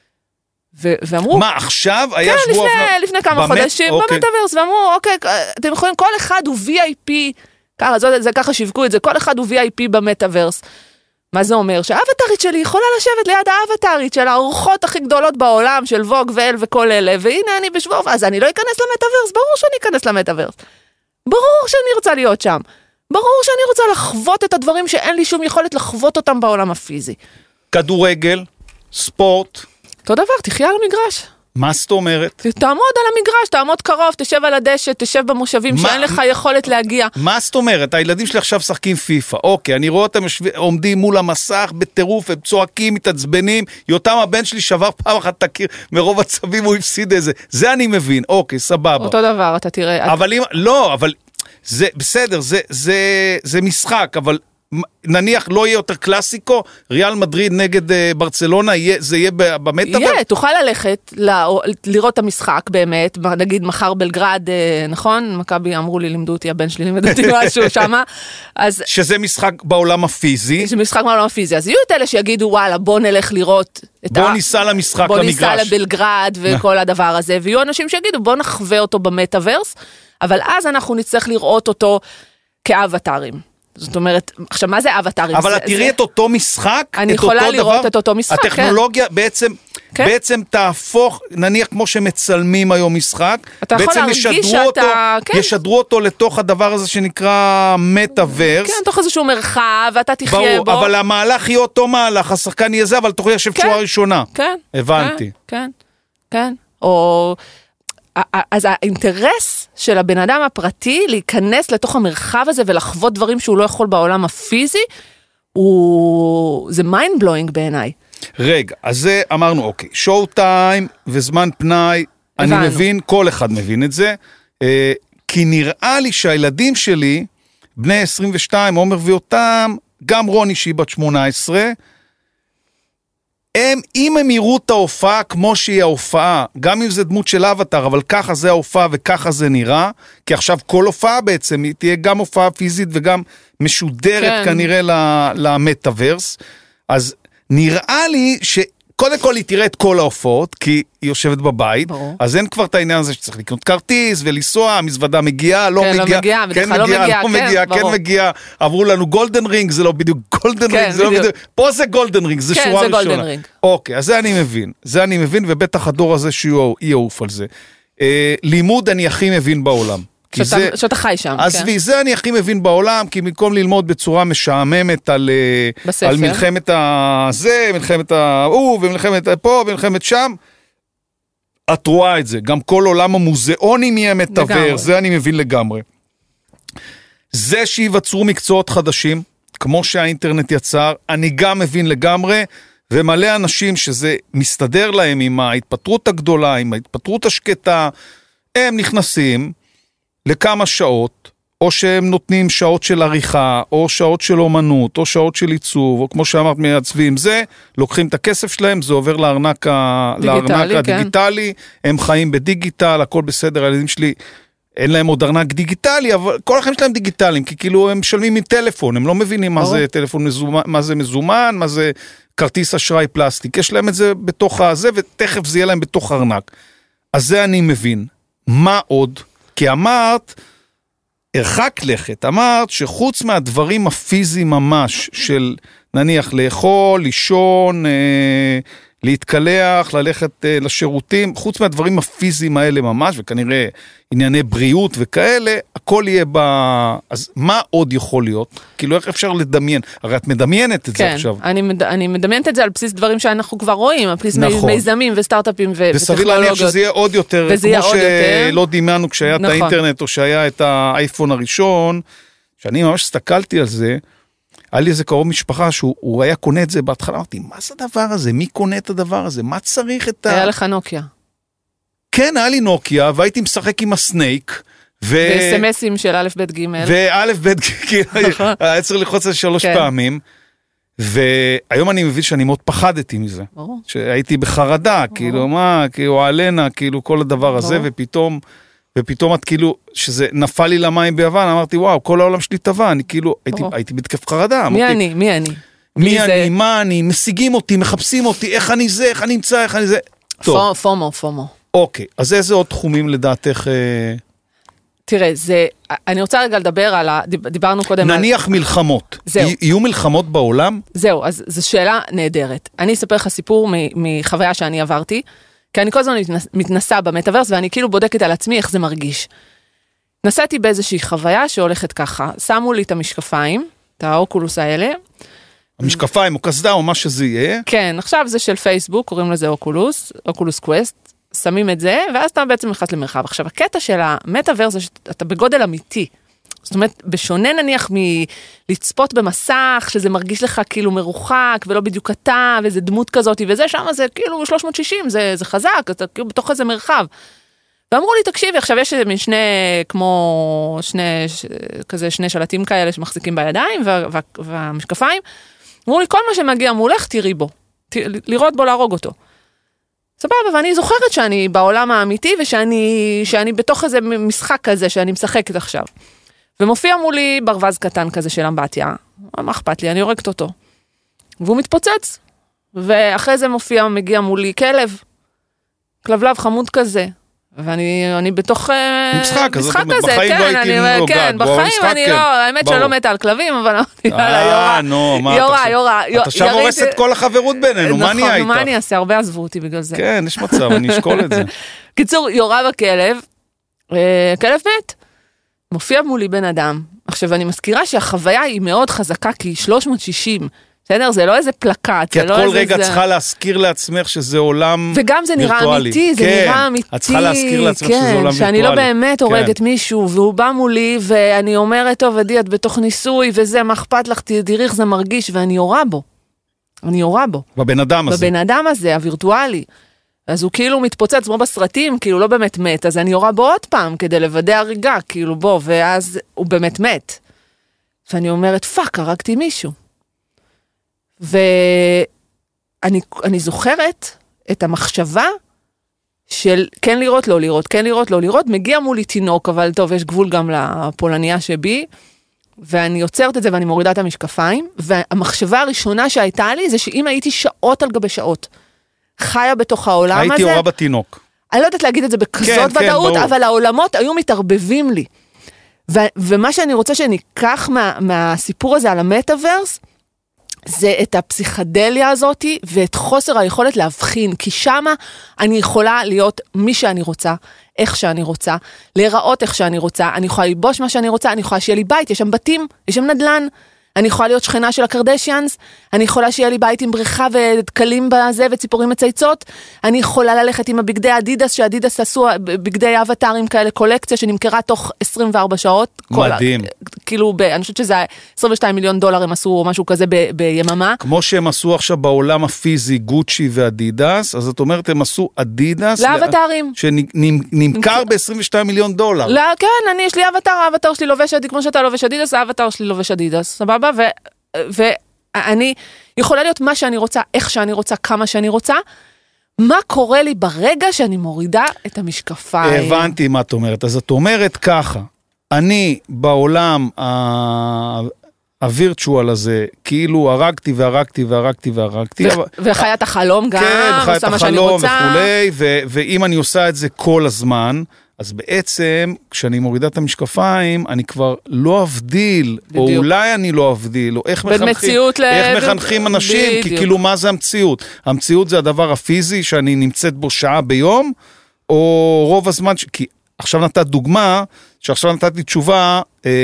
ו- ואמרו, מה, עכשיו היה כן, שבוע... לפני, אופנה- לפני כמה באמת? חודשים, אוקיי. במטאברס, ואמרו, אוקיי, אתם יכולים, כל אחד הוא וי איי פי, ככה, זה, זה ככה שיווקו את זה, כל אחד הוא וי איי פי במטאברס. מה זה אומר? שהאבטרית שלי יכולה לשבת ליד האבטרית של האורחות הכי גדולות בעולם, של ווג ואל וכל אלה, והנה אני בשבוע, אז אני לא אכנס למטאברס, ברור שאני אכנס למטאברס. ברור שאני רוצה להיות שם. ברור שאני רוצה לחוות את הדברים שאין לי שום יכולת לחוות אותם בעולם הפיזי. כדורגל, ספורט, אותו דבר, תחיה על המגרש. מה זאת אומרת? תעמוד על המגרש, תעמוד קרוב, תשב על הדשא, תשב במושבים מה- שאין לך יכולת להגיע. מה זאת אומרת? הילדים שלי עכשיו שחקים פיפה. אוקיי, אני רואה אותם יושב- עומדים מול המסך בטירוף, הם צועקים, מתעצבנים. יותם הבן שלי שבר פעם אחת את הקיר, מרוב עצבים הוא הפסיד איזה. זה אני מבין, אוקיי, סבבה. אותו דבר, אתה תראה. אבל אם, לא, אבל זה בסדר, זה, זה, זה משחק, אבל נניח לא יהיה יותר קלאסיקו, ריאל מדריד נגד אה, ברצלונה, יהיה, זה יהיה במטאברס? יהיה, תוכל ללכת, ל- לראות את המשחק באמת, נגיד מחר בלגרד, אה, נכון? מכבי אמרו לי, לימדו אותי, הבן שלי לימד אותי משהו שמה, אז שזה משחק בעולם הפיזי, יש משחק מעולם הפיזי, אז יהיו את אלה שיגידו, וואלה, בוא נלך לראות את בוא ניסע למשחק, בוא ניסע למגרש. לבלגרד וכל הדבר הזה, ויהיו אנשים שיגידו, בוא נחווה אותו במטאברס, אבל אז אנחנו נצטרך לראות אותו כאבטרים. זאת אומרת, עכשיו, מה זה אבטרים? אבל זה- את תראי זה- את אותו משחק, אני את יכולה אותו לראות דבר, את אותו משחק, כן. הטכנולוגיה בעצם, כן. בעצם תהפוך, נניח כמו שמצלמים היום משחק, אתה יכול בעצם להרגיש ישדרו שאתה- אותו, כן. ישדרו אותו לתוך הדבר הזה שנקרא מטאברס, כן, תוך איזשהו מרחב, ואתה תחיה ברור, בו. אבל המהלך יהיה אותו מהלך, השחקן יהיה זה, אבל תוכלי לשבת כן. שורה ראשונה. כן. הבנתי. כן, כן, כן. או... אז האינטרס של הבן אדם הפרטי להיכנס לתוך המרחב הזה ולחוות דברים שהוא לא יכול בעולם הפיזי, הוא... זה mind blowing בעיניי. רגע, אז זה אמרנו, אוקיי, שואו טיים וזמן פנאי, אני הבנו. מבין, כל אחד מבין את זה, אה, כי נראה לי שהילדים שלי, בני עשרים ושתיים, עומר ויותם, גם רוני שהיא בת שמונה עשרה, הם, אם הם יראו את ההופעה כמו שהיא ההופעה, גם אם זה דמות של אבטר, אבל ככה זה ההופעה וככה זה נראה, כי עכשיו כל הופעה בעצם, היא תהיה גם הופעה פיזית וגם משודרת כן. כנראה למטאברס, אז נראה לי שקודם כל היא תראה את כל ההופעות, כי היא יושבת בבית, ברור. אז אין כבר את העניין הזה שצריך לקנות כרטיס ולנסוע, המזוודה מגיעה, לא כן, לא מגיעה, מגיעה, כן בדרך כלל לא מגיעה, מגיעה, לא כן, מגיעה, כן ברור. מגיעה, עברו לנו גולדן רינג, זה לא בדיוק גולדן כן, רינג, זה לא בדיוק. בדיוק, פה זה גולדן רינג, זה כן, שורה זה ראשונה. גולדן רינג. אוקיי, אז זה אני מבין, זה אני מבין, ובטח הדור הזה שהוא יעוף על זה. אה, לימוד אני הכי מבין בעולם. כי שאתה, זה, שאתה חי שם. עזבי, כן. זה אני הכי מבין בעולם, כי במקום ללמוד בצורה משעממת על, אה, בספר. על מלחמת הזה, מלחמת ההוא, ומלחמת פה, ומלחמת שם, את רואה את זה. גם כל עולם המוזיאונים יהיה מטאבר, לגמרי. זה אני מבין לגמרי. זה שיווצרו מקצועות חדשים, כמו שהאינטרנט יצר, אני גם מבין לגמרי, ומלא אנשים שזה מסתדר להם עם ההתפטרות הגדולה, עם ההתפטרות השקטה, הם נכנסים לכמה שעות, או שהם נותנים שעות של עריכה, או שעות של אומנות, או שעות של עיצוב, או כמו שאמרת מייצבים זה, לוקחים את הכסף שלהם, זה עובר לארנק, דיגיטלי, לארנק כן. הדיגיטלי, הם חיים בדיגיטל, הכל בסדר, הילדים שלי, אין להם עוד ארנק דיגיטלי, אבל כל החיים שלהם דיגיטליים, כי כאילו הם משלמים מטלפון, הם לא מבינים מה זה טלפון מזומן, מה זה מזומן, מה זה כרטיס אשראי פלסטיק, יש להם את זה בתוך הזה, ותכף זה יהיה להם בתוך ארנק. אז זה אני מבין. מה עוד? כי אמרת, הרחק לכת, אמרת שחוץ מהדברים הפיזיים ממש, של נניח לאכול, לישון, אה, להתקלח, ללכת אה, לשירותים, חוץ מהדברים הפיזיים האלה ממש, וכנראה ענייני בריאות וכאלה, הכל יהיה ב... אז מה עוד יכול להיות? כאילו איך אפשר לדמיין? הרי את מדמיינת את כן, זה עכשיו. אני, מד... אני מדמיינת את זה על בסיס דברים שאנחנו כבר רואים, על בסיס נכון. מיזמים וסטארט-אפים ו... וסביר להניח שזה יהיה עוד יותר, כמו שלא דמיינו כשהיה נכון. את האינטרנט, או שהיה את האייפון הראשון, שאני ממש הסתכלתי על זה, היה לי איזה קרוב משפחה, שהוא היה קונה את זה בהתחלה, אמרתי, מה זה הדבר הזה? מי קונה את הדבר הזה? מה צריך את ה... היה לך נוקיה. כן, היה לי נוקיה, והייתי משחק עם הסנייק, ו... וסמסים של א' ב' ג' וא' ב' ג' היה צריך לחוץ על שלוש פעמים, והיום אני מבין שאני מאוד פחדתי מזה, שהייתי בחרדה, כאילו מה, כאילו עלנה, כאילו כל הדבר הזה, ופתאום, ופתאום את כאילו, שזה נפל לי למים ביוון, אמרתי וואו, כל העולם שלי טבע, אני כאילו, הייתי בתקף חרדה. מי אני, מי אני? מי אני, מה אני, משיגים אותי, מחפשים אותי, איך אני זה, איך אני נמצא, איך אני זה. פומו, פומו. אוקיי, אז איזה עוד תחומים לדעתך... תראה, זה, אני רוצה רגע לדבר על ה... דיברנו קודם על... נניח מלחמות. זהו. יהיו מלחמות בעולם? זהו, אז זו שאלה נהדרת. אני אספר לך סיפור מחוויה שאני עברתי, כי אני כל הזמן מתנסה במטאברס, ואני כאילו בודקת על עצמי איך זה מרגיש. נסעתי באיזושהי חוויה שהולכת ככה, שמו לי את המשקפיים, את האוקולוס האלה. המשקפיים או כסדה או מה שזה יהיה. כן, עכשיו זה של פייסבוק, קוראים לזה אוקולוס, אוקולוס קווסט. שמים את זה, ואז אתה בעצם נכנס למרחב. עכשיו, הקטע של המטאברס זה שאתה בגודל אמיתי. זאת אומרת, בשונה נניח מלצפות במסך, שזה מרגיש לך כאילו מרוחק, ולא בדיוק אתה, ואיזה דמות כזאת, וזה שם זה כאילו שלוש מאות שישים, זה, זה חזק, אתה כאילו בתוך איזה מרחב. ואמרו לי, תקשיבי, עכשיו יש מין שני, כמו שני, כזה שני שלטים כאלה שמחזיקים בידיים, וה, וה, והמשקפיים. אמרו לי, כל מה שמגיע מולך, תראי בו. ת, לראות בו, להרוג אותו. סבבה, ואני זוכרת שאני בעולם האמיתי, ושאני שאני בתוך איזה משחק כזה, שאני משחקת עכשיו. ומופיע מולי ברווז קטן כזה של אמבטיה, מה אכפת לי, אני יורקת אותו. והוא מתפוצץ, ואחרי זה מופיע, מגיע מולי כלב, כלבלב חמוד כזה, ואני אני בתוך משחק, משחק כזה, כזה, בחיים כן, לא הייתי אני, כן, בחיים אני לא, האמת שאני לא מתה על כלבים, אבל אמרתי, יאללה, יורה, יורה, יורה, אתה שם הורס את כל החברות בינינו, מה נהיה איתך? מה אני אעשה, הרבה עזבו אותי בגלל זה. כן, יש מצב, אני אשקול את זה. קיצור, יורה בכלב, כלב מת, מופיע מולי בן אדם, עכשיו אני מזכירה שהחוויה היא מאוד חזקה, כי שלוש מאות שישים, בסדר? זה לא איזה פלקט. כי את כל רגע צריכה להזכיר לעצמך שזה עולם וירטואלי. וגם זה נראה אמיתי, זה נראה אמיתי. את צריכה להזכיר לעצמך שזה עולם וירטואלי. שאני לא באמת הורגת מישהו, והוא בא מולי, ואני אומרת, טוב, עדי, את בתוך ניסוי, וזה, מה אכפת לך, תראי איך זה מרגיש, ואני יורה בו. אני יורה בו. בבן אדם הזה. בבן אדם הזה, הווירטואלי. אז הוא כאילו מתפוצץ, כמו בסרטים, כאילו לא באמת מת, אז אני יורה בו עוד פעם, כדי לוודא הריגה, כאילו בו, ואז הוא באמת מת. ואני אומרת, פאק, הרגתי מישהו. ואני אני זוכרת את המחשבה של כן לראות, לא לראות, כן לראות, לא לראות, מגיע מולי תינוק, אבל טוב, יש גבול גם לפולניה שבי, ואני יוצרת את זה ואני מורידה את המשקפיים, והמחשבה הראשונה שהייתה לי זה שאם הייתי שעות על גבי שעות, חיה בתוך העולם הזה. הייתי הורה בתינוק. אני לא יודעת להגיד את זה בכזאת כן, ודאות, כן, אבל העולמות היו מתערבבים לי. ו- ומה שאני רוצה שניקח מה- מהסיפור הזה על המטאברס, זה את הפסיכדליה הזאת ואת חוסר היכולת להבחין, כי שמה אני יכולה להיות מי שאני רוצה, איך שאני רוצה, להיראות איך שאני רוצה, אני יכולה ללבוש מה שאני רוצה, אני יכולה שיהיה לי בית, יש שם בתים, יש שם נדלן, אני יכולה להיות שכנה של הקרדשיאנס, אני יכולה שיהיה לי בית עם בריכה ודקלים בזה וציפורים מצייצות, אני יכולה ללכת עם הבגדי אדידס, שאדידס עשו בגדי אבטרים כאלה, קולקציה שנמכרה תוך עשרים וארבע שעות. מדהים. כל, כאילו, ב, אני חושבת שזה עשרים ושניים מיליון דולר הם עשו משהו כזה ב, ביממה. כמו שהם עשו עכשיו בעולם הפיזי, גוצ'י ואדידס, אז את אומרת, הם עשו אדידס. לאבטרים. שנמכר ב-עשרים ושניים מיליון דולר. לא, כן, אני, יש לי אבטר, האבטר שלי לובש אדידס, כמו שאתה לובש אדידס, האבטר שלי לובש אדידס, סבבה? ו, ואני יכולה להיות מה שאני רוצה, איך שאני רוצה, כמה שאני רוצה, מה קורה לי ברגע שאני מורידה את המשקפיים? הבנתי מה את אומרת, אז את אומרת ככה, אני בעולם הווירטואל הזה, כאילו הרגתי והרגתי והרגתי והרגתי. וחיית החלום גם, כן, חיית החלום וכולי, ואם אני עושה את זה כל הזמן, אז בעצם, כשאני מורידה את המשקפיים, אני כבר לא אבדיל, או אולי אני לא אבדיל, או איך מחנכים, איך מחנכים אנשים, כי כאילו מה זה המציאות? המציאות זה הדבר הפיזי, שאני נמצאת בו שעה ביום, או רוב הזמן, כי עכשיו נתת דוגמה, שעכשיו נתתי תשובה,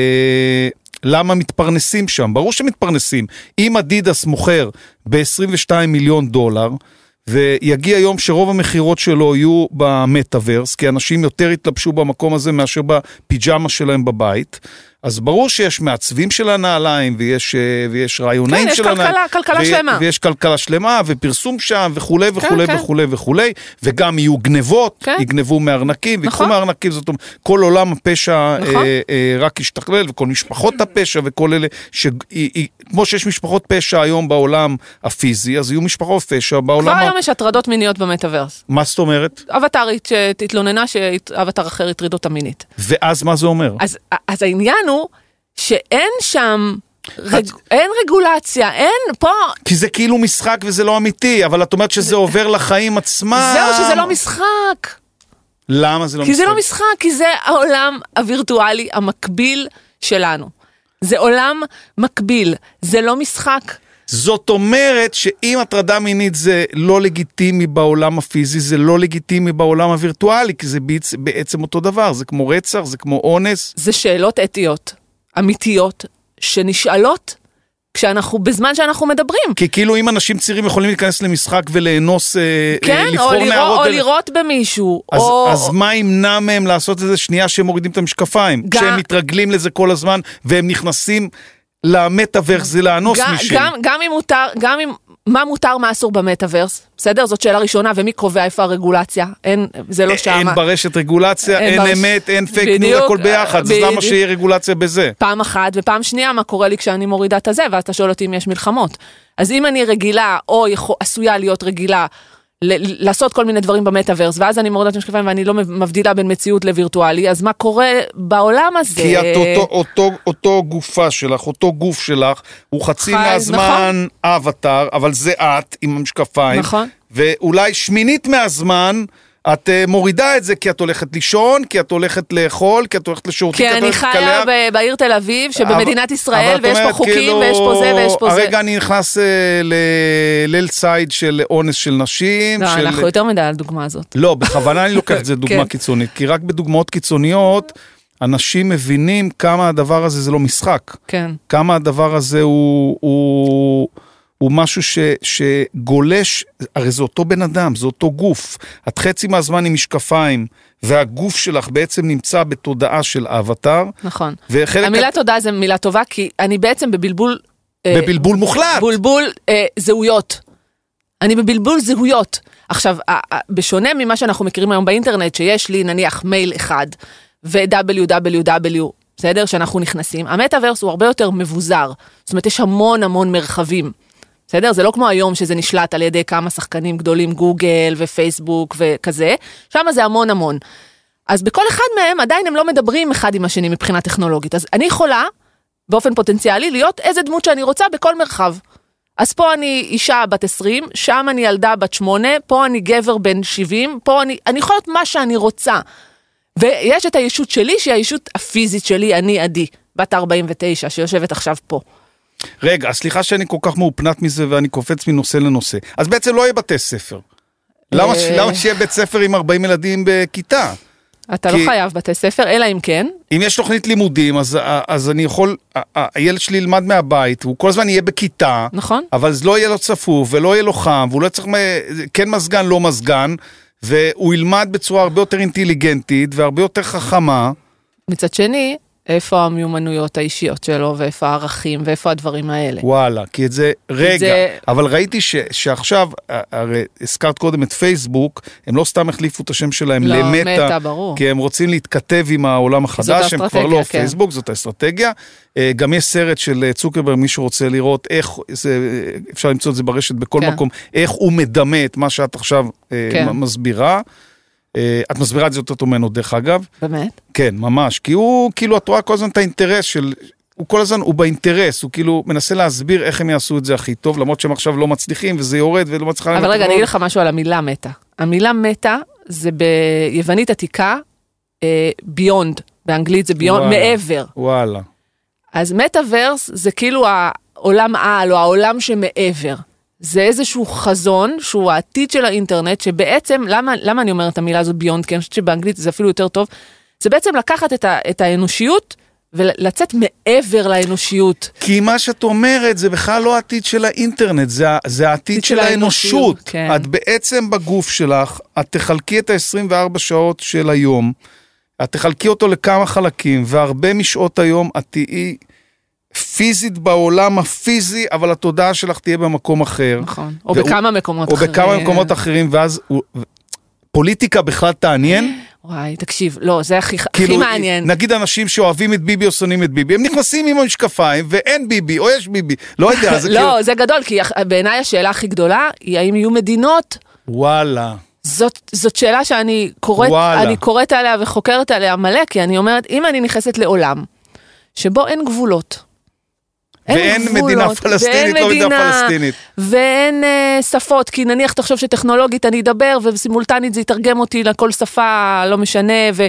אה, למה מתפרנסים שם? ברור שמתפרנסים. אם אדידס מוכר ב-עשרים ושניים מיליון דולר, ויגיע יום שרוב המחירות שלו יהיו במטאברס, כי אנשים יותר יתלבשו במקום הזה מאשר בפיג'מה שלהם בבית, אז ברור שיש מעצבים של הנעליים, ויש, ויש רעיונאים כן, של הנעליים. כן, יש כלכלה, כלכלה שלמה. ויש כלכלה שלמה, ופרסום שם, וכולי וכולי כן, וכולי כן. וכולי, וגם יהיו גנבות, כן. יגנבו מארנקים, ויקחו נכון. מארנקים, זאת אומרת, כל עולם הפשע נכון. אה, אה, רק ישתכלל, וכל משפחות הפשע, וכל אלה, ש, היא, היא, כמו שיש משפחות פשע היום בעולם הפיזי, אז יהיו משפחות פשע בעולם... כבר היום ה... יש הטרדות מיניות במטאברס. מה זאת אומרת? אבטרית שתתלוננה שאבטר אחר יטריד אותה מינית. ואז מה זה אומר? אז, אז העניין הוא שאין שם, רג... אין רגולציה, אין פה... כי זה כאילו משחק וזה לא אמיתי, אבל את אומרת שזה עובר לחיים עצמם. זהו, שזה לא משחק. למה זה לא כי משחק? כי זה לא משחק, כי זה העולם הווירטואלי המקביל שלנו. זה עולם מקביל, זה לא משחק. זאת אומרת שאם הטרדה מינית זה לא לגיטימי בעולם הפיזי, זה לא לגיטימי בעולם הווירטואלי, כי זה בעצם אותו דבר, זה כמו רצח, זה כמו אונס. זה שאלות אתיות, אמיתיות, שנשאלות כשאנחנו, בזמן שאנחנו מדברים. כי כאילו אם אנשים צעירים יכולים להיכנס למשחק ולאנוס, כן, לבחור או, נערות... או לראות במישהו. אז, או... אז מה ימנע מהם לעשות את זה שנייה שהם מורידים את המשקפיים? גם... כשהם מתרגלים לזה כל הזמן, והם נכנסים למטאברס, זה לאנוס מישהו. גם, גם אם מותר, גם אם... מה מותר, מה אסור במטאברס? בסדר? זאת שאלה ראשונה, ומי קובע איפה הרגולציה? אין, זה לא שמה. אין ברשת רגולציה, אין, אין ברש... אמת, אין פייק ניוז, הכל ביחד, אז למה שיהיה רגולציה בזה? פעם אחת, ופעם שנייה, מה קורה לי כשאני מורידה את הזה, ואז אתה שואל אותי אם יש מלחמות. אז אם אני רגילה, או יכול, עשויה להיות רגילה, ל- לעשות כל מיני דברים במטאברס, ואז אני מורידה את המשקפיים, ואני לא מבדילה בין מציאות לווירטואלי, אז מה קורה בעולם הזה? כי את אותו, אותו, אותו גופה שלך, אותו גוף שלך, הוא חצי חי, מהזמן נכון. אבטר, אבל זה את עם המשקפיים, נכון. ואולי שמינית מהזמן, את uh, מורידה את זה כי את הולכת לישון, כי את הולכת לאכול, כי את הולכת לשירותים, כי אני חיה ב- בעיר תל אביב, שבמדינת ישראל, ויש פה חוקים, כאילו, ויש פה זה, ויש פה זה. הרגע אני נכנס uh, לליל צייד של אונס של נשים. לא, של... אנחנו יותר מדי על הדוגמה הזאת. לא, בכוונה אני לוקח את זה דוגמה קיצונית, כי רק בדוגמאות קיצוניות, אנשים מבינים כמה הדבר הזה זה לא משחק. כן. כמה הדבר הזה הוא... הוא... הוא משהו ש, שגולש, הרי זה אותו בן אדם, זה אותו גוף. את חצי מהזמן עם משקפיים, והגוף שלך בעצם נמצא בתודעה של אבטר. נכון. וחלק... המילה את... תודעה זה מילה טובה, כי אני בעצם בבלבול... בבלבול אה, מוחלט. בלבול אה, זהויות. אני בבלבול זהויות. עכשיו, אה, אה, בשונה ממה שאנחנו מכירים היום באינטרנט, שיש לי נניח מייל אחד, ו-דאבליו דאבליו דאבליו, בסדר? שאנחנו נכנסים. המטאברס הוא הרבה יותר מבוזר. זאת אומרת, יש המון המון מרחבים. בסדר? זה לא כמו היום שזה נשלט על ידי כמה שחקנים גדולים, גוגל ופייסבוק וכזה, שם זה המון המון. אז בכל אחד מהם עדיין הם לא מדברים אחד עם השני מבחינה טכנולוגית. אז אני יכולה, באופן פוטנציאלי, להיות איזה דמות שאני רוצה בכל מרחב. אז פה אני אישה בת עשרים, שם אני ילדה בת שמונה, פה אני גבר בן שבעים, פה אני, אני יכולה להיות מה שאני רוצה. ויש את הישות שלי, שהיא הישות הפיזית שלי, אני עדי, בת ארבעים ותשע, שיושבת עכשיו פה. רגע, סליחה שאני כל כך מאופנת מזה ואני קופץ מנושא לנושא. אז בעצם לא יהיה בתי ספר. למה, למה שיהיה בית ספר עם ארבעים ילדים בכיתה? אתה כי- לא חייב בתי ספר, אלא אם כן. אם יש תוכנית לימודים, אז, אז אני יכול, ה- ה- הילד שלי ילמד מהבית, הוא כל הזמן יהיה בכיתה, נכון. אבל זה לא יהיה לו צפוף, ולא יהיה לו חם, והוא לא צריך, מ- כן מזגן, לא מזגן, והוא ילמד בצורה הרבה יותר אינטליגנטית, והרבה יותר חכמה. מצד שני, איפה המיומנויות האישיות שלו, ואיפה הערכים, ואיפה הדברים האלה. וואלה, כי את זה, רגע, זה- אבל ראיתי ש, שעכשיו, הרי הזכרת קודם את פייסבוק, הם לא סתם החליפו את השם שלהם לא, למטה, מטה, ברור. כי הם רוצים להתכתב עם העולם החדש, הם כבר האסטרטגיה, לא כן. פייסבוק, זאת האסטרטגיה. אה, גם יש סרט של צוקרברג, מי שרוצה לראות איך, זה, אפשר למצוא את זה ברשת בכל כן. מקום, איך הוא מדמה את מה שאת עכשיו אה, כן. מסבירה. אה, את מסבירה את זה יותר טוב ממנו, דרך אגב. באמת? כן, ממש, כי הוא, כאילו, את רואה כל הזמן את האינטרס של, הוא כל הזמן, הוא באינטרס, הוא כאילו מנסה להסביר איך הם יעשו את זה הכי טוב, למרות שהם עכשיו לא מצליחים, וזה יורד ולא מצליחה... אבל רגע, אני אגיד לך משהו על המילה מטה. המילה מטה זה ביוונית עתיקה, ביונד, באנגלית זה ביונד, וואלה. מעבר. וואלה. אז מטאברס זה כאילו העולם על, או העולם שמעבר. זה איזשהו חזון, שהוא העתיד של האינטרנט, שבעצם, למה, למה אני אומרת את המילה הזאת ביונד? כי אני חושבת שבאנגלית זה אפילו יותר טוב, זה בעצם לקחת את, ה, את האנושיות, ולצאת מעבר לאנושיות. כי מה שאת אומרת זה בכלל לא העתיד של האינטרנט, זה, זה העתיד של האנושות. כן. את בעצם בגוף שלך, את תחלקי את ה-עשרים וארבע שעות של היום, את תחלקי אותו לכמה חלקים, והרבה משעות היום את תהיי פיזית בעולם הפיזי, אבל התודעה שלך תהיה במקום אחר. נכון. או והוא- בכמה מקומות או אחרים. בכמה מקומות אחרים, ואז הוא- פוליטיקה בכלל תעניין. וואי, תקשיב, לא, זה הכי, הכי כאילו, מעניין. נגיד אנשים שאוהבים את ביבי או שונאים את ביבי, הם נכנסים עם המשקפיים, ואין ביבי, או יש ביבי. לא יודע, זה כאילו... לא, זה גדול, כי בעיניי השאלה הכי גדולה היא האם יהיו מדינות. וואלה. זאת, זאת שאלה שאני קוראת, וואלה. אני קוראת עליה וחוקרת עליה מלא, כי אני אומרת, אם אני נכנסת לעולם, שבו אין גבולות, אין ואין גבולות, מדינה פלסטינית, ואין לא מדינה מדינה, פלסטינית. ואין אה, שפות, כי נניח תחשוב שטכנולוגית אני אדבר, וסימולטנית זה יתרגם אותי לכל שפה, לא משנה, ו,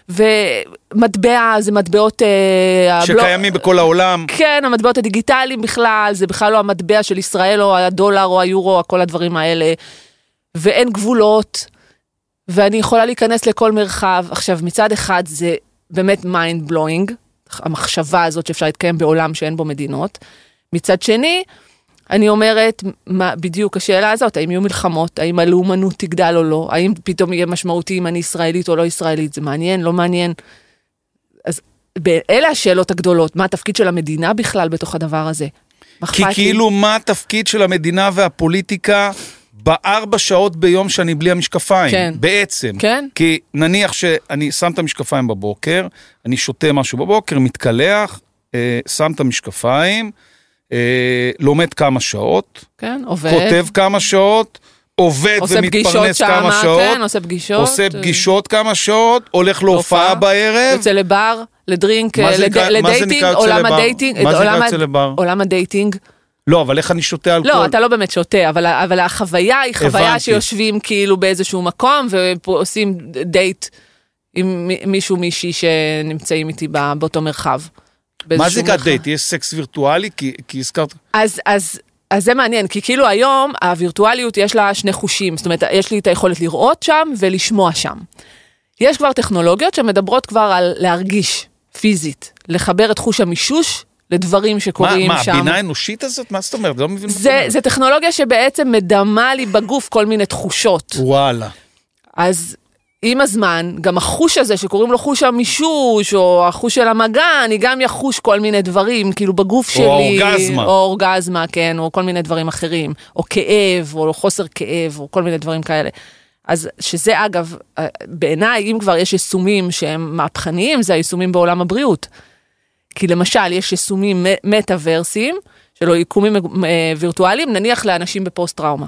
ומטבע זה מטבעות... אה, הבלו- שקיימים בכל העולם. כן, המטבעות הדיגיטליים בכלל, זה בכלל לא המטבע של ישראל, או הדולר, או היורו, כל הדברים האלה, ואין גבולות, ואני יכולה להיכנס לכל מרחב. עכשיו, מצד אחד זה באמת mind blowing, המחשבה הזאת שאפשר להתקיים בעולם שאין בו מדינות. מצד שני, אני אומרת, מה, בדיוק השאלה הזאת, האם יהיו מלחמות, האם הלאומנות תגדל או לא, האם פתאום יהיה משמעותי אם אני ישראלית או לא ישראלית, זה מעניין, לא מעניין. אז אלה השאלות הגדולות, מה התפקיד של המדינה בכלל בתוך הדבר הזה? כי כאילו מה התפקיד של המדינה והפוליטיקה בארבע שעות ביום שאני בלי המשקפיים, כן. בעצם. כן. כי נניח שאני שם את המשקפיים בבוקר, אני שותה משהו בבוקר, מתקלח, אה, שם את המשקפיים, אה, לומד כמה שעות, כן, עובד. כותב כמה שעות, עובד עושה פגישות ומתפרנס שמה, כמה שעות, כן, עושה פגישות. עושה פגישות כמה שעות, הולך להופעה בערב. יוצא לבר, לדרינק, מה זה לד- נקרא- מה זה לדייטינג, נקרא יוצא עולם לבר? הדייטינג, מה זה עולם נקרא הד- יוצא לבר? עולם הדייטינג. לא, אבל איך אני שותה אלכוהול? לא, אתה לא באמת שותה, אבל, אבל החוויה היא חוויה הבנתי. שיושבים כאילו באיזשהו מקום, ועושים דייט עם מ- מישהו, מישהי שנמצאים איתי בא- באותו מרחב. מה באיזשהו זה נקרא מרחב. דייט? יש סקס וירטואלי? כי, כי הזכרת... אז, אז, אז זה מעניין, כי כאילו היום הווירטואליות יש לה שני חושים, זאת אומרת, יש לי את היכולת לראות שם ולשמוע שם. יש כבר טכנולוגיות שמדברות כבר על להרגיש פיזית, לחבר את חוש המישוש לדברים שקורים מה, שם. מה, הבינה האנושית הזאת? מה זאת אומרת? לא מבין. זה, זה טכנולוגיה שבעצם מדמה לי בגוף כל מיני תחושות. וואלה. אז עם הזמן, גם החוש הזה שקוראים לו חוש המישוש, או החוש של המגע, אני גם יחוש כל מיני דברים, כאילו בגוף שלי. או אורגזמה. או אורגזמה, כן, או כל מיני דברים אחרים. או כאב, או חוסר כאב, או כל מיני דברים כאלה. אז שזה אגב, בעיניי, אם כבר יש יישומים שהם מהפכניים, זה היישומים בעולם הבריאות. כי למשל, יש יישומים מטאוורסיים, שלא יקומים וירטואליים, נניח לאנשים בפוסט-טראומה.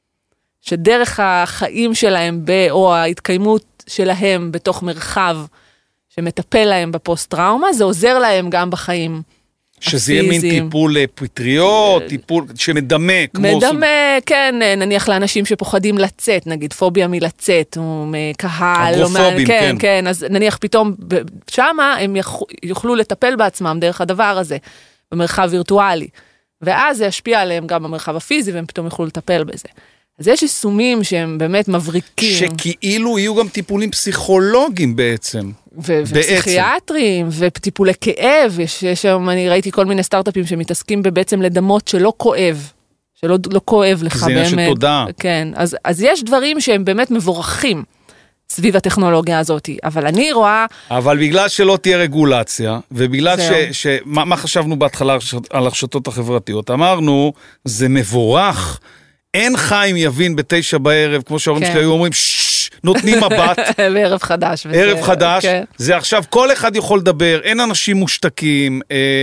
שדרך החיים שלהם, ב, או ההתקיימות שלהם בתוך מרחב, שמטפל להם בפוסט-טראומה, זה עוזר להם גם בחיים. שזה יהיה מין טיפול פטריות, טיפול שמדמה, כמו... מדמה, כן, נניח לאנשים שפוחדים לצאת, נגיד פוביה מלצאת, או מקהל, אגרופובים, כן, כן. כן, אז נניח פתאום שמה הם יוכלו לטפל בעצמם דרך הדבר הזה, במרחב וירטואלי, ואז זה ישפיע עליהם גם במרחב הפיזי, והם פתאום יוכלו לטפל בזה. אז יש יישומים שהם באמת מבריקים. שכאילו יהיו גם טיפולים פסיכולוגיים בעצם. ו- ופסיכיאטרים, וטיפולי כאב, יש, יש שם, אני ראיתי כל מיני סטארט-אפים שמתעסקים בעצם לדמות שלא כואב, שלא לא כואב לך זה באמת. זה עניין של תודעה. כן, אז, אז יש דברים שהם באמת מבורכים סביב הטכנולוגיה הזאת, אבל אני רואה... אבל בגלל שלא תהיה רגולציה, ובגלל ש... ש מה, מה חשבנו בהתחלה על הרשתות החברתיות? אמרנו, זה מבורך, אין חיים יבין בתשע בערב, כמו שההורים שלי היו אומרים, נותנים מבט. בערב חדש. ערב חדש. זה עכשיו, כל אחד יכול לדבר, אין אנשים מושתקים,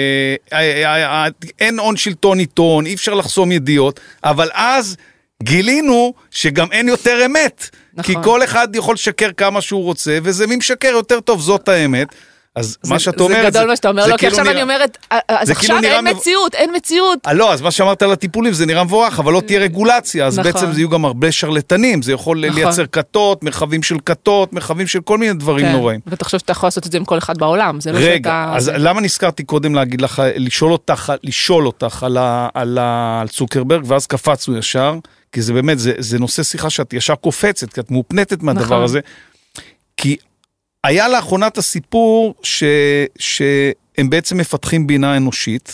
אין הון שלטון עיתון, אי אפשר לחסום ידיעות, אבל אז גילינו שגם אין יותר אמת. כי כל אחד יכול לשקר כמה שהוא רוצה, וזה מי משקר יותר טוב, זאת האמת. אז מה שאת אומרת, זה גדול מה שאתה אומר, לא, כי עכשיו אני אומרת, אז עכשיו אין מציאות, אין מציאות. לא, אז מה שאמרת על הטיפולים, זה נראה מבורך, אבל לא תהיה רגולציה, אז בעצם זה יהיו גם הרבה שרלטנים, זה יכול לייצר כתות, מרחבים של כתות, מרחבים של כל מיני דברים נוראים. ותחשוב שאתה יכול לעשות את זה עם כל אחד בעולם, זה לא שאתה... רגע, אז למה נזכרתי קודם להגיד לך, לשאול אותך, לשאול אותך על צוקרברג, ואז קפצנו ישר, כי זה באמת, זה נושא שיחה שאת ישר קופצת, כי את מאופנתת מהדבר הזה, כי היה לאחרונת הסיפור ש, שהם בעצם מפתחים בינה אנושית,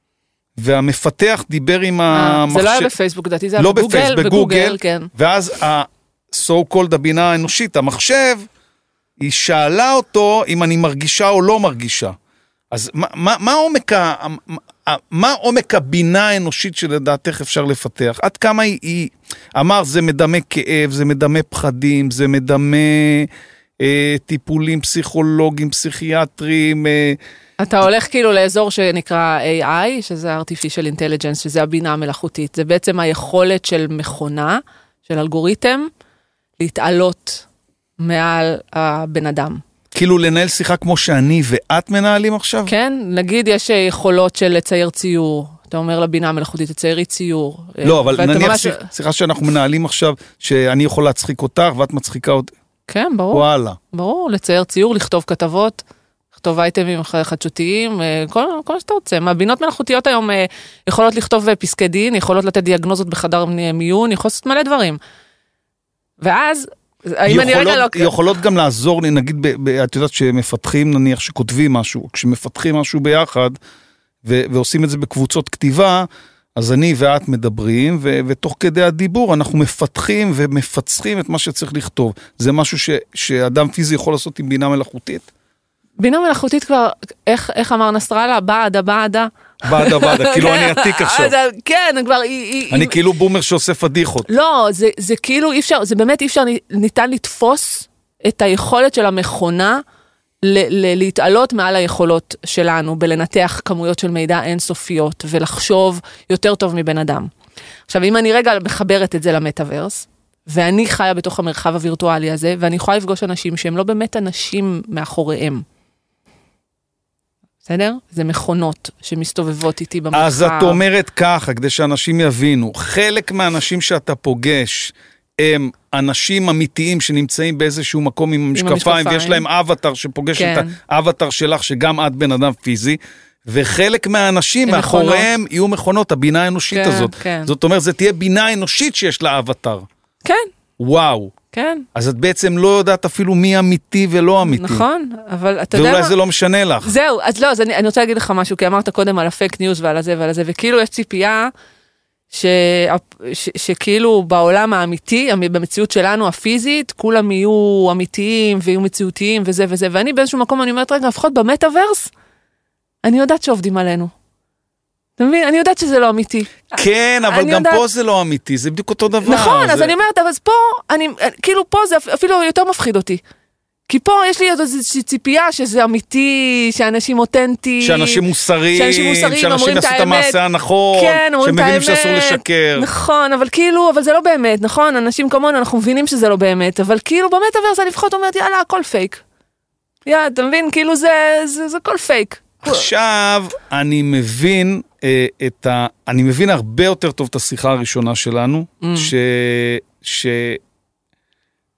והמפתח דיבר עם המחשב... זה לא היה בפייסבוק, דעתי, זה היה לא בגוגל, בפייסבוק, בגוגל, כן. ואז ה-so called הבינה האנושית, המחשב, היא שאלה אותו אם אני מרגישה או לא מרגישה. אז מה, מה, מה עומק ה... מה עומק הבינה האנושית שלדעתך אפשר לפתח? עד כמה היא, היא אמר, זה מדמה כאב, זה מדמה פחדים, זה מדמה אה, טיפולים פסיכולוגיים, פסיכיאטרים. אה... אתה הולך כאילו לאזור שנקרא איי איי, שזה Artificial Intelligence, שזה הבינה המלאכותית. זה בעצם היכולת של מכונה, של אלגוריתם, להתעלות מעל הבן אדם. כאילו לנהל שיחה כמו שאני ואת מנהלים עכשיו? כן, נגיד יש יכולות של לצייר ציור, אתה אומר לבינה המלאכותית, תציירי ציור. לא, אבל נניח ממש... שיחה שאנחנו מנהלים עכשיו, שאני יכול להצחיק אותך ואת מצחיקה אותי. כן, ברור. וואלה. ברור, לצייר ציור, לכתוב כתבות, לכתוב אייטמים חדשותיים, כל, כל מה שאתה רוצה. מהבינות מלאכותיות היום יכולות לכתוב פסקי דין, יכולות לתת דיאגנוזות בחדר מיון, יכולות לעשות מלא דברים. ואז... יכולות, יכולות גם לעזור לי, נגיד, ב, ב, את יודעת שמפתחים, נניח שכותבים משהו, כשמפתחים משהו ביחד, ו, ועושים את זה בקבוצות כתיבה, אז אני ואת מדברים, ו, ותוך כדי הדיבור אנחנו מפתחים ומפצחים את מה שצריך לכתוב. זה משהו ש, שאדם פיזי יכול לעשות עם בינה מלאכותית? בינה מלאכותית כבר, איך, איך אמר נסראללה? בעדה, בעדה. בעדה, בעדה, כאילו אני עתיק עכשיו. כן, כבר... אני כאילו בומר שעושה פדיחות. לא, זה, זה כאילו אי אפשר, זה באמת אי אפשר, ניתן לתפוס את היכולת של המכונה ל, ל, להתעלות מעל היכולות שלנו, בלנתח כמויות של מידע אינסופיות, ולחשוב יותר טוב מבן אדם. עכשיו, אם אני רגע מחברת את זה למטאברס, ואני חיה בתוך המרחב הווירטואלי הזה, ואני יכולה לפגוש אנשים שהם לא באמת אנשים מאחוריהם. בסדר? זה מכונות שמסתובבות איתי במרחב. אז את אומרת ככה, כדי שאנשים יבינו, חלק מהאנשים שאתה פוגש, הם אנשים אמיתיים שנמצאים באיזשהו מקום עם המשקפיים, ויש להם אבטר שפוגש כן. את האבטר שלך, שגם את בן אדם פיזי, וחלק מהאנשים מאחוריהם יהיו מכונות, הבינה האנושית כן, הזאת. כן. זאת אומרת, זה תהיה בינה אנושית שיש לה אבטר. כן. וואו. כן. אז את בעצם לא יודעת אפילו מי אמיתי ולא אמיתי. נכון, אבל אתה יודע... ואולי זה לא משנה לך. זהו, אז לא, אז אני, אני רוצה להגיד לך משהו, כי אמרת קודם על הפייק ניוז ועל הזה ועל הזה, וכאילו יש ציפייה ש, ש, שכאילו בעולם האמיתי, במציאות שלנו הפיזית, כולם יהיו אמיתיים ויהיו מציאותיים וזה וזה, ואני באיזשהו מקום אני אומרת, רגע, לפחות במטאברס, אני יודעת שעובדים עלינו. אתה מבין? אני יודעת שזה לא אמיתי. כן, אבל גם פה זה לא אמיתי, זה בדיוק אותו דבר. נכון, אז אני אומרת, אבל פה, כאילו פה זה אפילו יותר מפחיד אותי. כי פה יש לי איזושהי ציפייה שזה אמיתי, שאנשים אותנטיים. שאנשים מוסריים, שאנשים יעשו את המעשה הנכון, שמבינים שאסור לשקר. נכון, אבל כאילו, אבל זה לא באמת, נכון? אנשים כמונו, אנחנו מבינים שזה לא באמת, אבל כאילו במטאברס אני לפחות אומרת, יאללה, הכל פייק. יאללה, אתה מבין? כאילו זה הכל פייק. עכשיו, אני מבין את ה... אני מבין הרבה יותר טוב את השיחה הראשונה שלנו, ש... ש...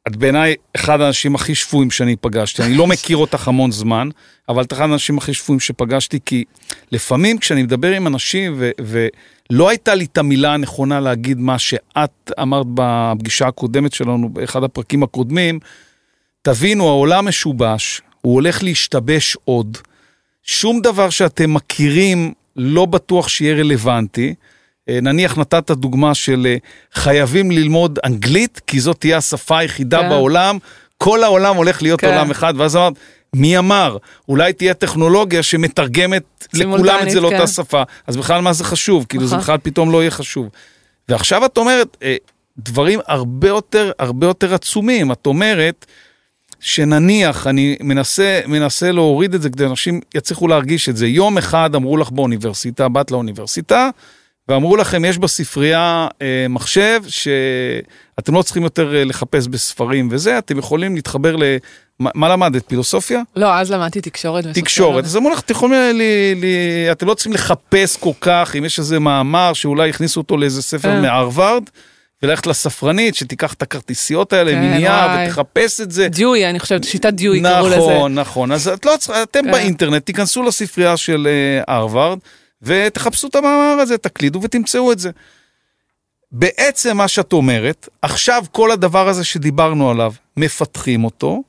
את בעיניי אחד האנשים הכי שפויים שאני פגשתי, אני לא מכיר אותך המון זמן, אבל את אחד האנשים הכי שפויים שפגשתי, כי לפעמים כשאני מדבר עם אנשים, ו- ולא הייתה לי את המילה הנכונה להגיד מה שאת אמרת בפגישה הקודמת שלנו, באחד הפרקים הקודמים, תבינו, העולם משובש, הוא הולך להשתבש עוד, שום דבר שאתם מכירים לא בטוח שיהיה רלוונטי, נניח נתת דוגמה של חייבים ללמוד אנגלית, כי זאת תהיה השפה היחידה כן. בעולם, כל העולם הולך להיות כן. עולם אחד, ואז אמרת, מי אמר? אולי תהיה טכנולוגיה שמתרגמת לכולם את זה כן. לאותה שפה, אז בכלל מה זה חשוב? כאילו זה בכלל פתאום לא יהיה חשוב. ועכשיו את אומרת, דברים הרבה יותר, הרבה יותר עצומים, את אומרת, שנניח, אני מנסה, מנסה להוריד את זה, כדי אנשים יצליחו להרגיש את זה, יום אחד אמרו לך באוניברסיטה, באת לאוניברסיטה, ואמרו לכם, יש בספרייה אה, מחשב, שאתם לא צריכים יותר אה, לחפש בספרים וזה, אתם יכולים להתחבר ל... מה, מה למדת? פילוסופיה? לא, אז למדתי תקשורת. תקשורת. אז אמרו לך, אתם יכולים ל... ל... אתם לא צריכים לחפש כל כך, אם יש איזה מאמר, שאולי יכניסו אותו לאיזה ספר מהרווארד, וללכת לספרנית, שתיקח את הכרטיסיות האלה, מנייר, ותחפש את זה. דיואי, אני חושבת, שיטת דיואי קראו לזה. נכון, נכון. אז את לא צריכה, אתם באינטרנט, תיכנסו לספרייה של הרווארד, ותחפשו את המאמר הזה, תקלידו ותמצאו את זה. בעצם מה שאת אומרת, עכשיו כל הדבר הזה שדיברנו עליו, מפתחים אותו,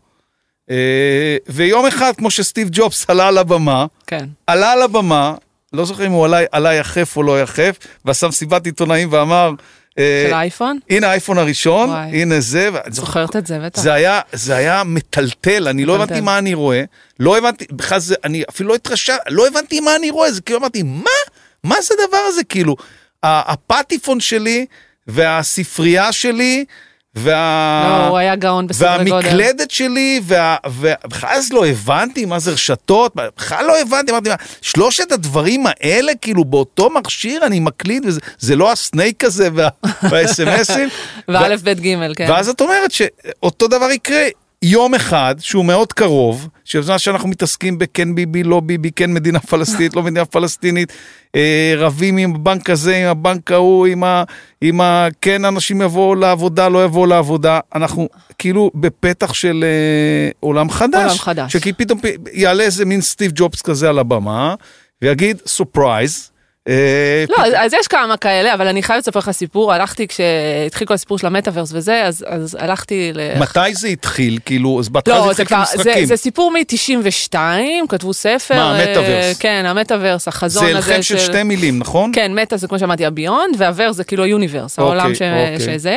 ויום אחד, כמו שסטיב ג'ובס עלה על הבמה, כן. עלה על הבמה, לא זוכר אם הוא עלה, עלה יחף או לא יחף, ועשה מסיבת עיתונאים ואמר, של האייפון? הנה האייפון הראשון, הנה זה. זוכרת את זה, בטח. זה היה, זה היה מטלטל, אני לא הבנתי מה אני רואה, לא הבנתי, בכלל זה, אני אפילו לא התרשע, לא הבנתי מה אני רואה, זה כאילו אמרתי, מה? מה זה הדבר הזה? כאילו, הפטיפון שלי, והספרייה שלי, וה... לא, הוא היה גאון בסדר גודל. והמקלדת שלי, ובכלל אז לא הבנתי מה זה רשתות, בכלל לא הבנתי, אמרתי, שלושת הדברים האלה, כאילו באותו מכשיר אני מקליד, וזה לא הסנייק הזה וה-אס אם אסים. ואלף בית גימל, כן. ואז את אומרת שאותו דבר יקרה יום אחד, שהוא מאוד קרוב, שבזמן שאנחנו מתעסקים בכן ביבי, לא ביבי, כן מדינה פלסטינית, לא מדינה פלסטינית, רבים עם הבנק הזה, עם הבנק ההוא, עם ה... עם ה... כן, אנשים יבואו לעבודה, לא יבואו לעבודה, אנחנו כאילו בפתח של עולם חדש. עולם חדש. שכי פתאום יעלה איזה מין סטיב ג'ובס כזה על הבמה, ויגיד, סופרייז, לא, אז יש כמה כאלה, אבל אני חייב לספר לך סיפור, הלכתי כשהתחיל כל הסיפור של המטאברס וזה, אז הלכתי... מתי זה התחיל? כאילו, אז בהתחלה זה התחיל כמשחקים. זה סיפור מ-תשעים ושתיים, כתבו ספר. מה, המטאברס? כן, המטאברס, החזון הזה. זה הלחם של שתי מילים, נכון? כן, מטא זה כמו שאמרתי, הביונד, והוורס זה כאילו היוניברס, העולם שזה.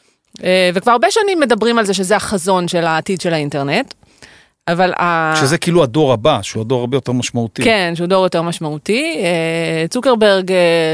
וכבר הרבה שנים מדברים על זה שזה החזון של העתיד של האינטרנט. אבל שזה כאילו הדור הבא, שהוא הדור הרבה יותר משמעותי. כן, שהוא דור יותר משמעותי. צוקרברג,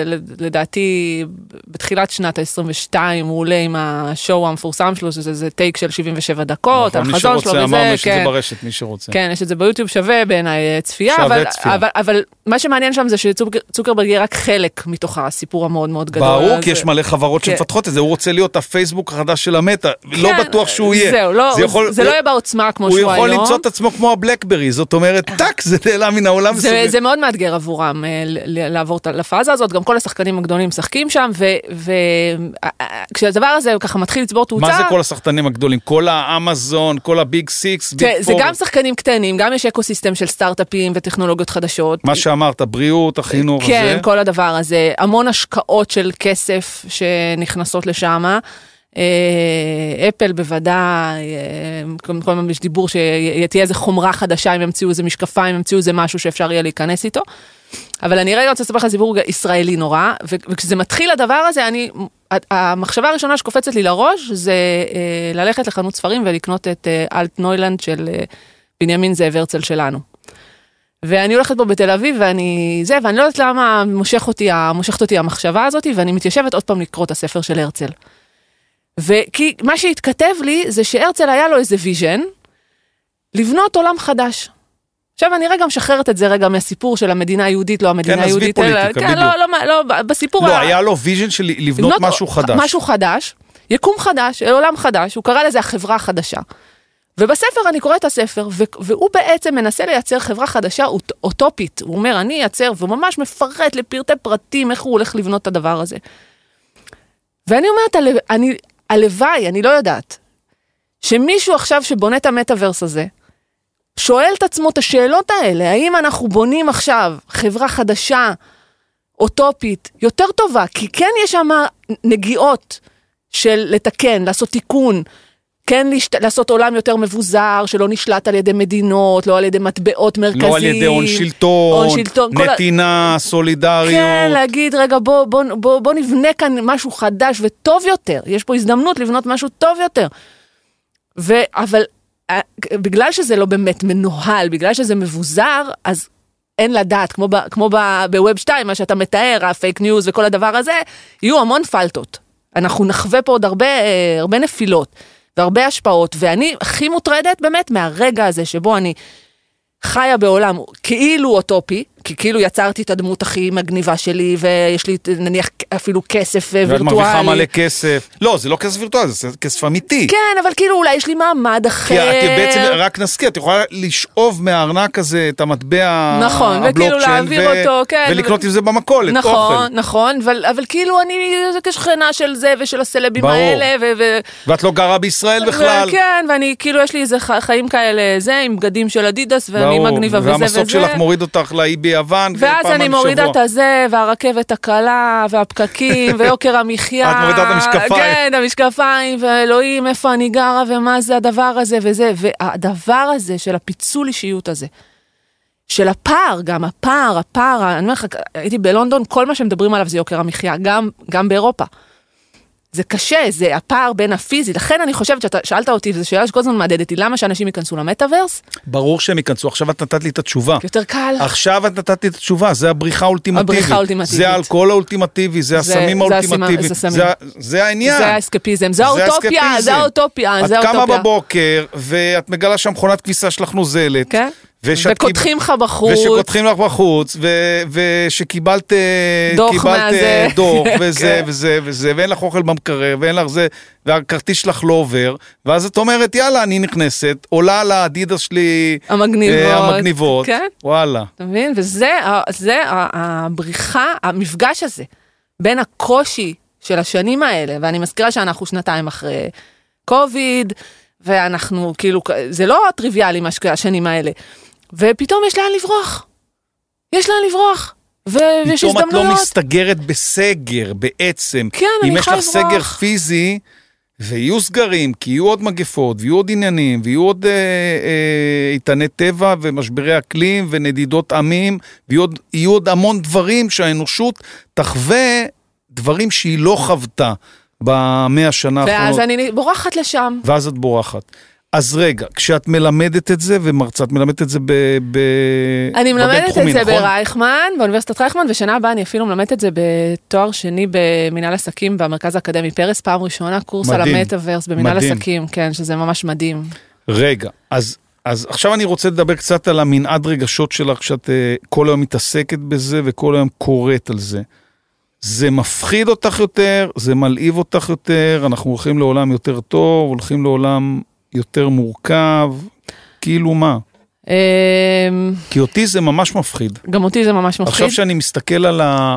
לדעתי, בתחילת שנת ה-עשרים ושתיים, הוא עולה עם השואו המפורסם שלו, שזה טייק של שבעים ושבע דקות, על החזון שלו וזה. אמרנו שזה ברשת, מי שרוצה. כן, יש את זה ביוטיוב, שווה בעיניי צפייה, אבל מה שמעניין שם זה שצוקרברג יהיה רק חלק מתוך הסיפור המאוד מאוד גדול. ברור, כי יש מלא חברות שמפתחות את זה, הוא רוצה להיות הפייסבוק החדש של המטא, לא בטוח שהוא יהיה. זהו, זה לא יהיה בעוצמה כמו שהוא היום. את עצמו כמו הבלקברי, זאת אומרת, טק, זה נעלם מן העולם. זה, זה מאוד מאתגר עבורם לעבור את הפאזה הזאת, גם כל השחקנים הגדולים משחקים שם, וכשהדבר הזה ככה מתחיל לצבור תאוצה... מה זה כל השחקנים הגדולים? כל האמזון, כל הביג סיקס, ביג פור? זה גם שחקנים קטנים, גם יש אקוסיסטם של סטארט-אפים וטכנולוגיות חדשות. מה שאמרת, בריאות, החינוך הזה. כן, כל הדבר הזה. המון השקעות של כסף שנכנסות לשם. אפל בוודאי, כל הזמן יש דיבור שתהיה איזה חומרה חדשה, אם ימציאו איזה משקפיים, אם ימציאו איזה משהו שאפשר יהיה להיכנס איתו. אבל אני רגע רוצה לספר לך סיפור ישראלי נורא, וכשזה מתחיל הדבר הזה, אני, המחשבה הראשונה שקופצת לי לראש, זה ללכת לחנות ספרים ולקנות את אלט נוילנד של בנימין זאב הרצל שלנו. ואני הולכת פה בתל אביב, ואני זה, ואני לא יודעת למה מושך אותי, מושכת אותי המחשבה הזאת, ואני מתיישבת עוד פעם לקרוא את הספר של הרצל. וכי מה שהתכתב לי זה שהרצל היה לו איזה ויז'ן לבנות עולם חדש. עכשיו אני רגע משחררת את זה רגע מהסיפור של המדינה היהודית, לא המדינה היהודית. כן, עזבי פוליטיקה, בדיוק. לא, לא, לא, בסיפור... לא, היה לו ויז'ן של לבנות משהו חדש. משהו חדש, יקום חדש, עולם חדש, הוא קרא לזה החברה החדשה. ובספר אני קורא את הספר, והוא בעצם מנסה לייצר חברה חדשה אוטופית. הוא אומר, אני אייצר, והוא ממש מפרט לפרטי פרטים איך הוא הולך לבנות את הדבר הזה. ואני אומרת, אני... הלוואי, אני לא יודעת, שמישהו עכשיו שבונה את המטאברס הזה, שואל את עצמו את השאלות האלה, האם אנחנו בונים עכשיו חברה חדשה, אוטופית, יותר טובה, כי כן יש שם נגיעות של לתקן, לעשות תיקון, כן לשת... לעשות עולם יותר מבוזר, שלא נשלט על ידי מדינות, לא על ידי מטבעות מרכזיים. לא על ידי הון שלטון, שלטון נתינה, כל... סולידריות. כן, להגיד, רגע, בוא, בוא, בוא, בוא נבנה כאן משהו חדש וטוב יותר. יש פה הזדמנות לבנות משהו טוב יותר. ו... אבל בגלל שזה לא באמת מנוהל, בגלל שזה מבוזר, אז אין לדעת, כמו, ב... כמו ב... בווב שתיים, מה שאתה מתאר, הפייק ניוז וכל הדבר הזה, יהיו המון פלטות. אנחנו נחווה פה עוד הרבה, הרבה נפילות. והרבה השפעות, ואני הכי מוטרדת באמת מהרגע הזה שבו אני חיה בעולם כאילו אוטופי, כי כאילו יצרתי את הדמות הכי מגניבה שלי, ויש לי נניח אפילו כסף וירטואלי. ואת מרוויחה מלא כסף. לא, זה לא כסף וירטואלי, זה כסף אמיתי. כן, אבל כאילו אולי יש לי מעמד אחר. כי את בעצם, רק נזכיר, את יכולה לשאוב מהארנק הזה את המטבע נכון, וכאילו להעביר אותו, כן. ולקנות עם זה במכולת, נכון, אוכל. נכון, אבל כאילו אני כשכנה של זה ושל הסלבים האלה. ואת לא גרה בישראל בכלל. כן, ואני כאילו יש לי איזה חיים כאלה, זה עם בגדים של אדידס, ואני מגניבה וזה וזה. והמסוק שלך מוריד אותך לאי ביוון. ואז אני מורידה את הזה, והרכבת הקלה, והפקקים, ויוקר המחיה. את מורידה את המשקפיים. כן, המשקפיים, ואלוהים, איפה אני גרה, ומה זה הדבר הזה, וזה. והדבר הזה, של הפיצול אישיות הזה, של הפער, גם הפער, הפער, אני אומר לך, הייתי בלונדון, כל מה שמדברים עליו זה יוקר המחיה, גם, גם באירופה. זה קשה, זה הפער בין הפיזי, לכן אני חושבת שאתה שאלת אותי, וזו שאלה שכל הזמן מעדדתי, למה שאנשים ייכנסו למטאברס? ברור שהם ייכנסו, עכשיו את נתת לי את התשובה. יותר קל. עכשיו את נתת לי את התשובה, זה הבריחה האולטימטיבית. הבריחה האולטימטיבית. זה האלכוהול האולטימטיבי, זה הסמים האולטימטיביים. זה העניין. זה האסקפיזם, זה האוטופיה, זה האוטופיה. את קמה בבוקר, ואת מגלה שהמכונת כביסה שלך נוזלת. כן. וקותחים לך בחוץ. ושקותחים לך בחוץ, ושקיבלת דוח וזה וזה וזה, ואין לך אוכל במקרר, ואין לך זה, והכרטיס שלך לא עובר, ואז את אומרת, יאללה, אני נכנסת, עולה על האדידס שלי המגניבות. וואלה. אתה מבין? וזה הבריחה, המפגש הזה, בין הקושי של השנים האלה, ואני מזכירה שאנחנו שנתיים אחרי קוביד, ואנחנו כאילו, זה לא טריוויאלי מה השנים האלה, ופתאום יש לאן לברוח. יש לאן לברוח. ויש הזדמנויות. פתאום את לא מסתגרת בסגר בעצם. כן, אני יכולה לברוח. אם יש לך סגר פיזי, ויהיו סגרים, כי יהיו עוד מגפות, ויהיו עוד עניינים, ויהיו עוד אה, אה, איתני טבע, ומשברי אקלים, ונדידות עמים, ויהיו עוד המון דברים שהאנושות תחווה דברים שהיא לא חוותה במאה השנה האחרונות. ואז אני בורחת לשם. ואז את בורחת. אז רגע, כשאת מלמדת את זה, ומרצה, את מלמדת את זה ב... ב אני מלמדת את זה נכון? ברייכמן, באוניברסיטת רייכמן, ושנה הבאה אני אפילו מלמדת את זה בתואר שני במנהל עסקים, במרכז האקדמי פרס, פעם ראשונה, קורס מדהים, על המטאברס במנהל מדהים. עסקים, כן, שזה ממש מדהים. רגע, אז, אז עכשיו אני רוצה לדבר קצת על המנעד רגשות שלך, שאת כל היום מתעסקת בזה, וכל היום קוראת על זה. זה מפחיד אותך יותר, זה מלהיב אותך יותר, אנחנו הולכים לעולם יותר טוב, הולכים לעולם יותר מורכב, כאילו מה? כי אותי זה ממש מפחיד. גם אותי זה ממש מפחיד. עכשיו שאני מסתכל על ה...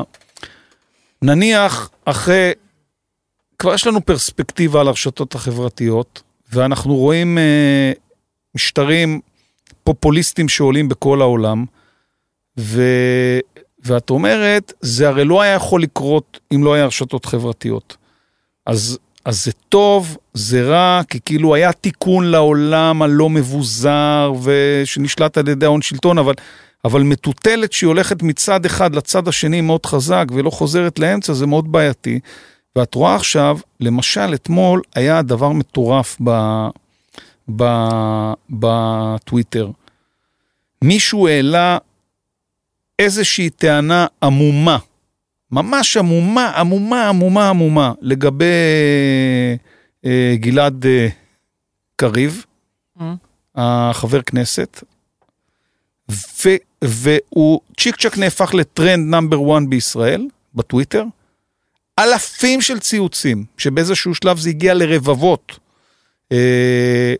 נניח אחרי... כבר יש לנו פרספקטיבה על הרשתות החברתיות, ואנחנו רואים אה, משטרים פופוליסטיים שעולים בכל העולם, ו... ואת אומרת, זה הרי לא היה יכול לקרות אם לא היה הרשתות חברתיות. אז, אז זה טוב, זה רע, כי כאילו היה תיקון לעולם הלא מבוזר, ושנשלט על ידי ההון שלטון, אבל, אבל מטוטלת שהיא הולכת מצד אחד לצד השני מאוד חזק, ולא חוזרת לאמצע, זה מאוד בעייתי. ואת רואה עכשיו, למשל, אתמול היה דבר מטורף ב, ב, בטוויטר. מישהו העלה איזושהי טענה עמומה, ממש עמומה, עמומה, עמומה, עמומה, לגבי אה, גלעד אה, קריב, mm. החבר כנסת, ו, והוא צ'יק צ'ק נהפך לטרנד נאמבר וואן בישראל, בטוויטר, אלפים של ציוצים, שבאיזשהו שלב זה הגיע לרבבות, אה,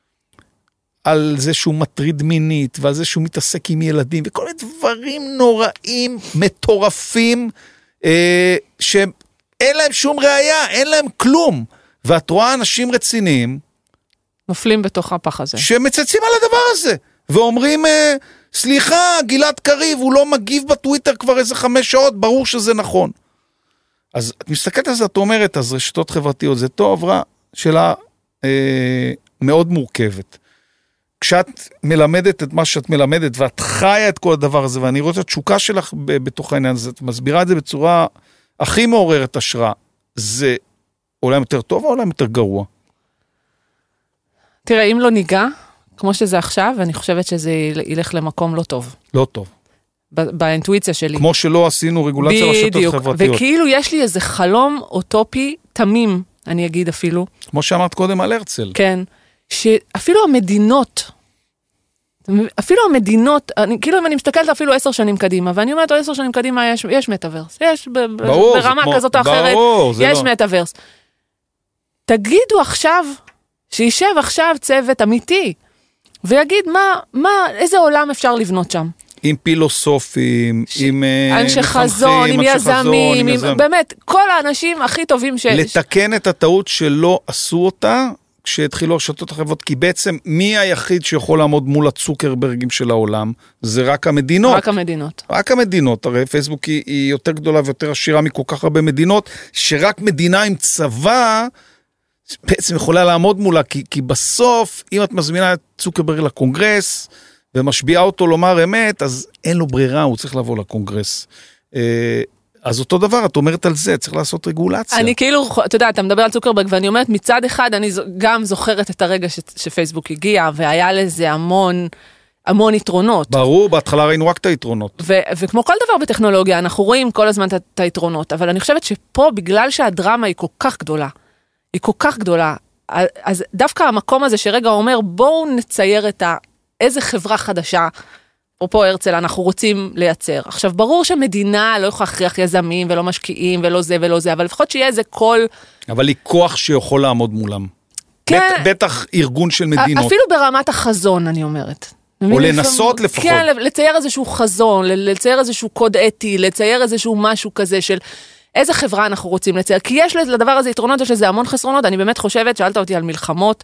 על זה שהוא מטריד מינית, ועל זה שהוא מתעסק עם ילדים, וכל מיני דברים נוראים, מטורפים, אה, שאין להם שום ראייה, אין להם כלום. ואת רואה אנשים רציניים, נופלים בתוך הפח הזה. שמצצים על הדבר הזה, ואומרים, סליחה, גלעד קריב, הוא לא מגיב בטוויטר כבר איזה חמש שעות, ברור שזה נכון. אז את מסתכלת על זה, את אומרת, אז רשתות חברתיות, זה טוב, רע, שאלה אה, מאוד מורכבת. כשאת מלמדת את מה שאת מלמדת, ואת חיה את כל הדבר הזה, ואני רואה את התשוקה שלך בתוך העניין הזה, את מסבירה את זה בצורה הכי מעוררת השראה, זה עולם יותר טוב או עולם יותר גרוע? תראה, אם לא ניגע, כמו שזה עכשיו, אני חושבת שזה ילך למקום לא טוב. לא טוב. באינטואיציה שלי. כמו שלא עשינו רגולציה רשתות חברתיות. וכאילו יש לי איזה חלום אוטופי תמים, אני אגיד אפילו. כמו שאמרת קודם על הרצל. כן. שאפילו המדינות, אפילו המדינות, אני, כאילו אם אני מסתכלת אפילו עשר שנים קדימה, ואני אומרת, עשר שנים קדימה יש, יש מטאברס, יש ברור, ברמה כמו, כזאת או אחרת, ברור, יש לא. מטאברס. תגידו עכשיו, שישב עכשיו צוות אמיתי, ויגיד מה, מה, איזה עולם אפשר לבנות שם. עם פילוסופים, ש... עם אנשי חזון, עם יזמים, עם... עם... באמת, כל האנשים הכי טובים ש... לתקן את הטעות שלא עשו אותה, כשהתחילו הרשתות החברתיות, כי בעצם מי היחיד שיכול לעמוד מול הצוקרברגים של העולם? זה רק המדינות. רק המדינות. רק המדינות, הרי פייסבוק היא, היא יותר גדולה ויותר עשירה מכל כך הרבה מדינות, שרק מדינה עם צבא, בעצם יכולה לעמוד מולה, כי, כי בסוף, אם את מזמינה את צוקרברג לקונגרס, ומשביעה אותו לומר אמת, אז אין לו ברירה, הוא צריך לבוא לקונגרס. אז אותו דבר, את אומרת על זה, צריך לעשות רגולציה. אני כאילו, אתה יודע, אתה מדבר על צוקרברג, ואני אומרת, מצד אחד, אני גם זוכרת את הרגע ש, שפייסבוק הגיע, והיה לזה המון, המון יתרונות. ברור, בהתחלה ראינו רק את היתרונות. ו, וכמו כל דבר בטכנולוגיה, אנחנו רואים כל הזמן את, את היתרונות, אבל אני חושבת שפה, בגלל שהדרמה היא כל כך גדולה, היא כל כך גדולה, אז דווקא המקום הזה שרגע אומר, בואו נצייר את ה... איזה חברה חדשה, אפרופו הרצל, אנחנו רוצים לייצר. עכשיו, ברור שמדינה לא יכולה להכריח יזמים ולא משקיעים ולא זה ולא זה, אבל לפחות שיהיה איזה קול... אבל היא כוח שיכול לעמוד מולם. כן. בט, בטח ארגון של מדינות. אפילו ברמת החזון, אני אומרת. או לנסות לפחות. כן, לצייר איזשהו חזון, לצייר איזשהו קוד אתי, לצייר איזשהו משהו כזה של... איזה חברה אנחנו רוצים לצייר? כי יש לדבר הזה יתרונות, יש לזה המון חסרונות, אני באמת חושבת, שאלת אותי על מלחמות,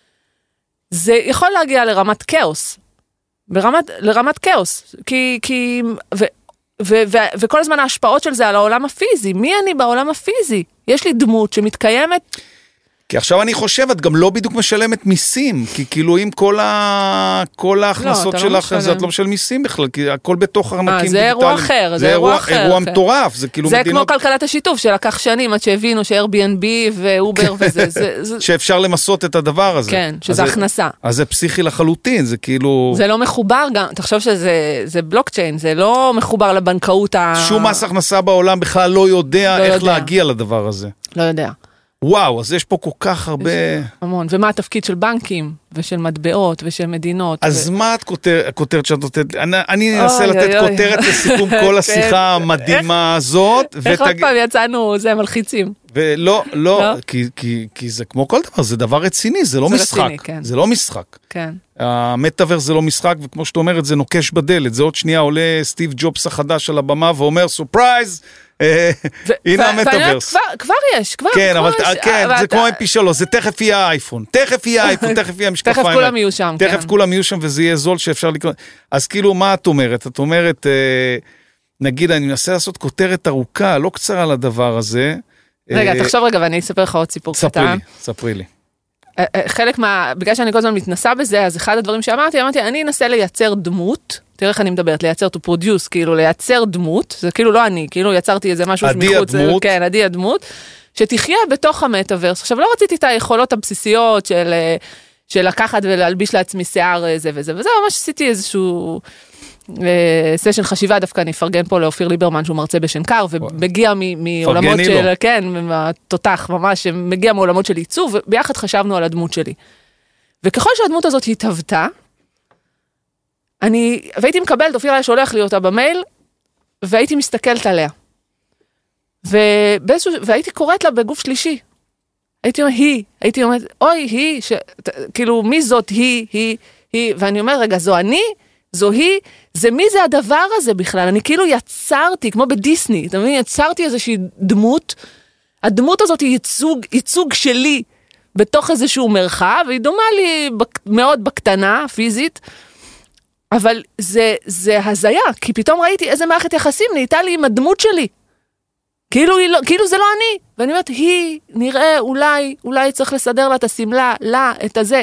זה יכול להגיע לרמת כאוס, ברמת, לרמת כאוס, כי, כי, ו, ו, ו, וכל הזמן ההשפעות של זה על העולם הפיזי, מי אני בעולם הפיזי? יש לי דמות שמתקיימת... כי עכשיו אני חושב, את גם לא בדיוק משלמת מיסים, כי כאילו אם כל, ה... כל ההכנסות לא, שלך, לא אז את לא משלם מיסים בכלל, כי הכל בתוך ארנקים דיגיטליים. זה אירוע אחר, זה אירוע אחר. אירוע מטורף, זה כאילו זה מדינות... כמו כלכלת השיתוף, שלקח שנים עד שהבינו ש-Airbnb ואובר וזה. זה, זה... שאפשר למסות את הדבר הזה. כן, שזה הכנסה. אז זה פסיכי לחלוטין, זה כאילו... זה לא מחובר גם, תחשוב שזה זה בלוקצ'יין, זה לא מחובר לבנקאות ה... שום מס הכנסה בעולם בכלל לא יודע לא איך יודע. להגיע לדבר הזה. לא יודע. וואו, אז יש פה כל כך הרבה... המון. ומה התפקיד של בנקים, ושל מטבעות, ושל מדינות. אז ו... מה את כותרת שאת נותנת? אני, אני אנסה אוי, לתת אוי, כותרת אוי. לסיכום כל השיחה המדהימה הזאת. איך עוד ותג... פעם יצאנו, זה מלחיצים. ולא, לא, לא? כי, כי, כי זה כמו כל דבר, זה דבר רציני, זה לא זה משחק. רציני, כן. זה לא משחק. כן. המטאברס זה לא משחק, וכמו שאת אומרת, זה נוקש בדלת. זה עוד שנייה עולה סטיב ג'ובס החדש על הבמה, ואומר, סופרייז, הנה המטאברס. כבר יש, כבר כן, אבל יש. כן, זה כמו אם פי שלוש, זה תכף יהיה האייפון. תכף יהיה האייפון, תכף יהיה המשקפיים. תכף כולם יהיו שם, תכף כן. כולם יהיו שם, וזה יהיה זול שאפשר לקרוא. אז כאילו, מה את אומרת? את אומרת, נגיד, אני מנסה לעשות כותרת ארוכה, לא קצרה לדבר הזה. רגע, תחשוב רגע, ואני אספר לך עוד סיפור קטן. ספרי לי, ספרי לי. חלק מה, בגלל שאני כל הזמן מתנסה בזה, אז אחד הדברים שאמרתי, אמרתי, אני אנסה לייצר דמות, תראה איך אני מדברת, לייצר to produce, כאילו לייצר דמות, זה כאילו לא אני, כאילו יצרתי איזה משהו עדי שמחוץ, הדמות. כן, עדי הדמות, שתחיה בתוך המטאברס. עכשיו, לא רציתי את היכולות הבסיסיות של, של לקחת ולהלביש לעצמי שיער זה וזה, וזה ממש עשיתי איזשהו סשן חשיבה, דווקא אני אפרגן פה לאופיר ליברמן, שהוא מרצה בשנקר, ומגיע מעולמות של, כן, מהתותח ממש, מגיע מעולמות של עיצוב, וביחד חשבנו על הדמות שלי. וככל שהדמות הזאת התהוותה, אני, והייתי מקבלת, אופיר היה שולח לי אותה במייל, והייתי מסתכלת עליה. ובאיזשהו, והייתי קוראת לה בגוף שלישי. הייתי אומרת, היא, הייתי אומרת, אוי, היא, ש, כאילו, מי זאת היא, היא, היא, ואני אומרת, רגע, זו אני, זו היא, זה מי זה הדבר הזה בכלל? אני כאילו יצרתי, כמו בדיסני, אתה מבין? יצרתי איזושהי דמות, הדמות הזאת היא ייצוג, ייצוג שלי בתוך איזשהו מרחב, היא דומה לי בק, מאוד בקטנה, פיזית, אבל זה, זה הזיה, כי פתאום ראיתי איזה מערכת יחסים נהייתה לי עם הדמות שלי. כאילו, לא, כאילו זה לא אני. ואני אומרת, היא, נראה, אולי, אולי צריך לסדר לה את הסמלה, לה, את הזה.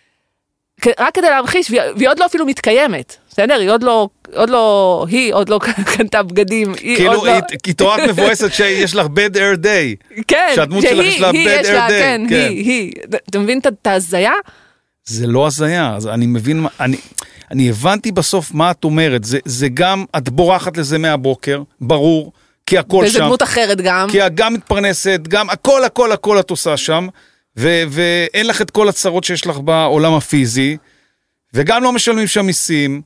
רק כדי להמחיש, והיא, והיא עוד לא אפילו מתקיימת. בסדר? היא עוד לא, עוד לא, היא עוד לא קנתה בגדים. כאילו, היא תוראת מבואסת שיש לך bad air day. כן, שהדמות שלך יש לה bad air day. כן, היא, היא. אתה מבין את ההזיה? זה לא הזיה. אני מבין, אני... אני הבנתי בסוף מה את אומרת, זה, זה גם, את בורחת לזה מהבוקר, ברור, כי הכל שם. וזה דמות אחרת גם. כי את גם מתפרנסת, גם הכל, הכל, הכל את עושה שם, ו, ואין לך את כל הצרות שיש לך בעולם הפיזי, וגם לא משלמים שם מיסים,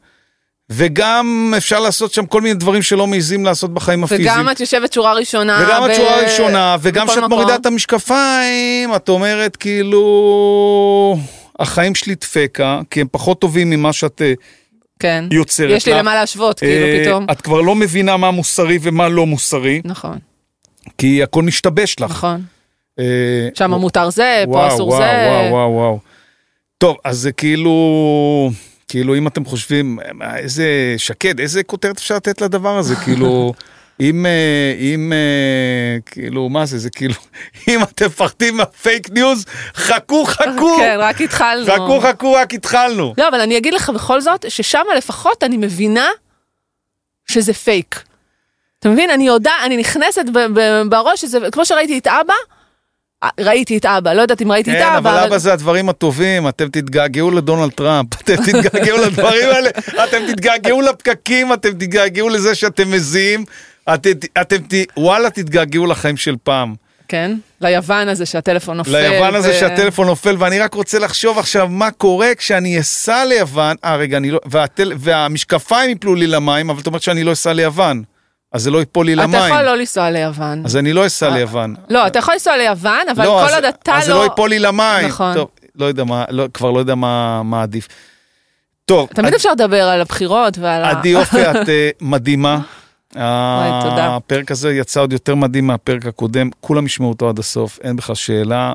וגם אפשר לעשות שם כל מיני דברים שלא מעיזים לעשות בחיים הפיזיים. וגם את יושבת שורה ראשונה. וגם ב... את שורה ראשונה, וגם שאת מורידה את המשקפיים, את אומרת כאילו... החיים שלי דפקה, כי הם פחות טובים ממה שאת כן. יוצרת. יש לי למה להשוות, כאילו פתאום. את כבר לא מבינה מה מוסרי ומה לא מוסרי. נכון. כי הכל משתבש לך. נכון. שם מותר זה, פה אסור זה. וואו, וואו, וואו. טוב, אז זה כאילו, כאילו אם אתם חושבים, איזה שקד, איזה כותרת אפשר לתת לדבר הזה, כאילו... אם, אם, כאילו, מה זה, זה כאילו, אם אתם מפחדים מהפייק ניוז, חכו, חכו. כן, רק התחלנו. חכו, חכו, רק התחלנו. לא, אבל אני אגיד לך בכל זאת, ששם לפחות אני מבינה שזה פייק. אתה מבין? אני יודע, אני נכנסת בראש, שזה, כמו שראיתי את אבא, ראיתי את אבא, לא יודעת אם ראיתי כן, את אבא. אבל אבא זה הדברים הטובים, אתם תתגעגעו לדונלד טראמפ, אתם תתגעגעו לדברים האלה, אתם תתגעגעו לפקקים, אתם תתגעגעו לזה שאתם מזיעים, אתם, אתם, וואלה, תתגעגעו לחיים של פעם. כן, ליוון הזה שהטלפון נופל. ליוון הזה ו... שהטלפון נופל, ואני רק רוצה לחשוב עכשיו מה קורה כשאני אסע ליוון, אה רגע, אני לא, והטל, והמשקפיים יפלו לי למים, אבל זאת אומרת שאני לא אסע ליוון, אז זה לא יפול לי למים. אתה יכול לא לנסוע ליוון. אז אני לא אסע ליוון. לא, אתה יכול לנסוע ליוון, אבל לא, כל אז, עוד אתה לא... אז זה לא יפול לי למים. נכון. טוב, לא יודע מה, לא, כבר לא יודע מה, מה עדיף. טוב. תמיד אפשר לדבר על הבחירות ועל ה... עדי יופי, את מדהימה. תודה. הפרק הזה יצא עוד יותר מדהים מהפרק הקודם, כולם ישמעו אותו עד הסוף, אין בכלל שאלה,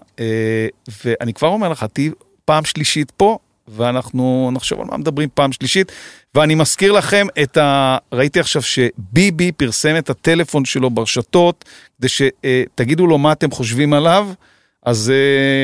ואני כבר אומר לך, תהי פעם שלישית פה, ואנחנו נחשוב על מה מדברים פעם שלישית, ואני מזכיר לכם את ה... ראיתי עכשיו שביבי פרסם את הטלפון שלו ברשתות, כדי שתגידו לו מה אתם חושבים עליו, אז...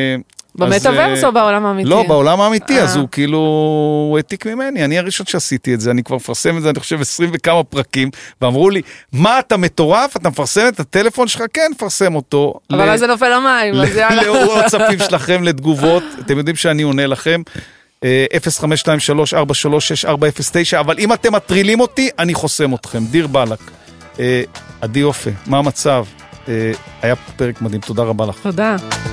במטאברס או בעולם האמיתי? לא, בעולם האמיתי, אז הוא כאילו, הוא העתיק ממני, אני הראשון שעשיתי את זה, אני כבר מפרסם את זה, אני חושב עשרים וכמה פרקים, ואמרו לי, מה אתה מטורף, אתה מפרסם את הטלפון שלך? כן, מפרסם אותו. אבל אז זה נופל למים, אז יאללה. לוואטסאפים שלכם לתגובות, אתם יודעים שאני עונה לכם, אפס חמש שתיים שלוש ארבע שלוש שש ארבע אפס תשע, אבל אם אתם מטרילים אותי, אני חוסם אתכם, דיר בלק. עדי יופי, מה המצב? היה פרק מדהים, תודה רבה לך. תודה.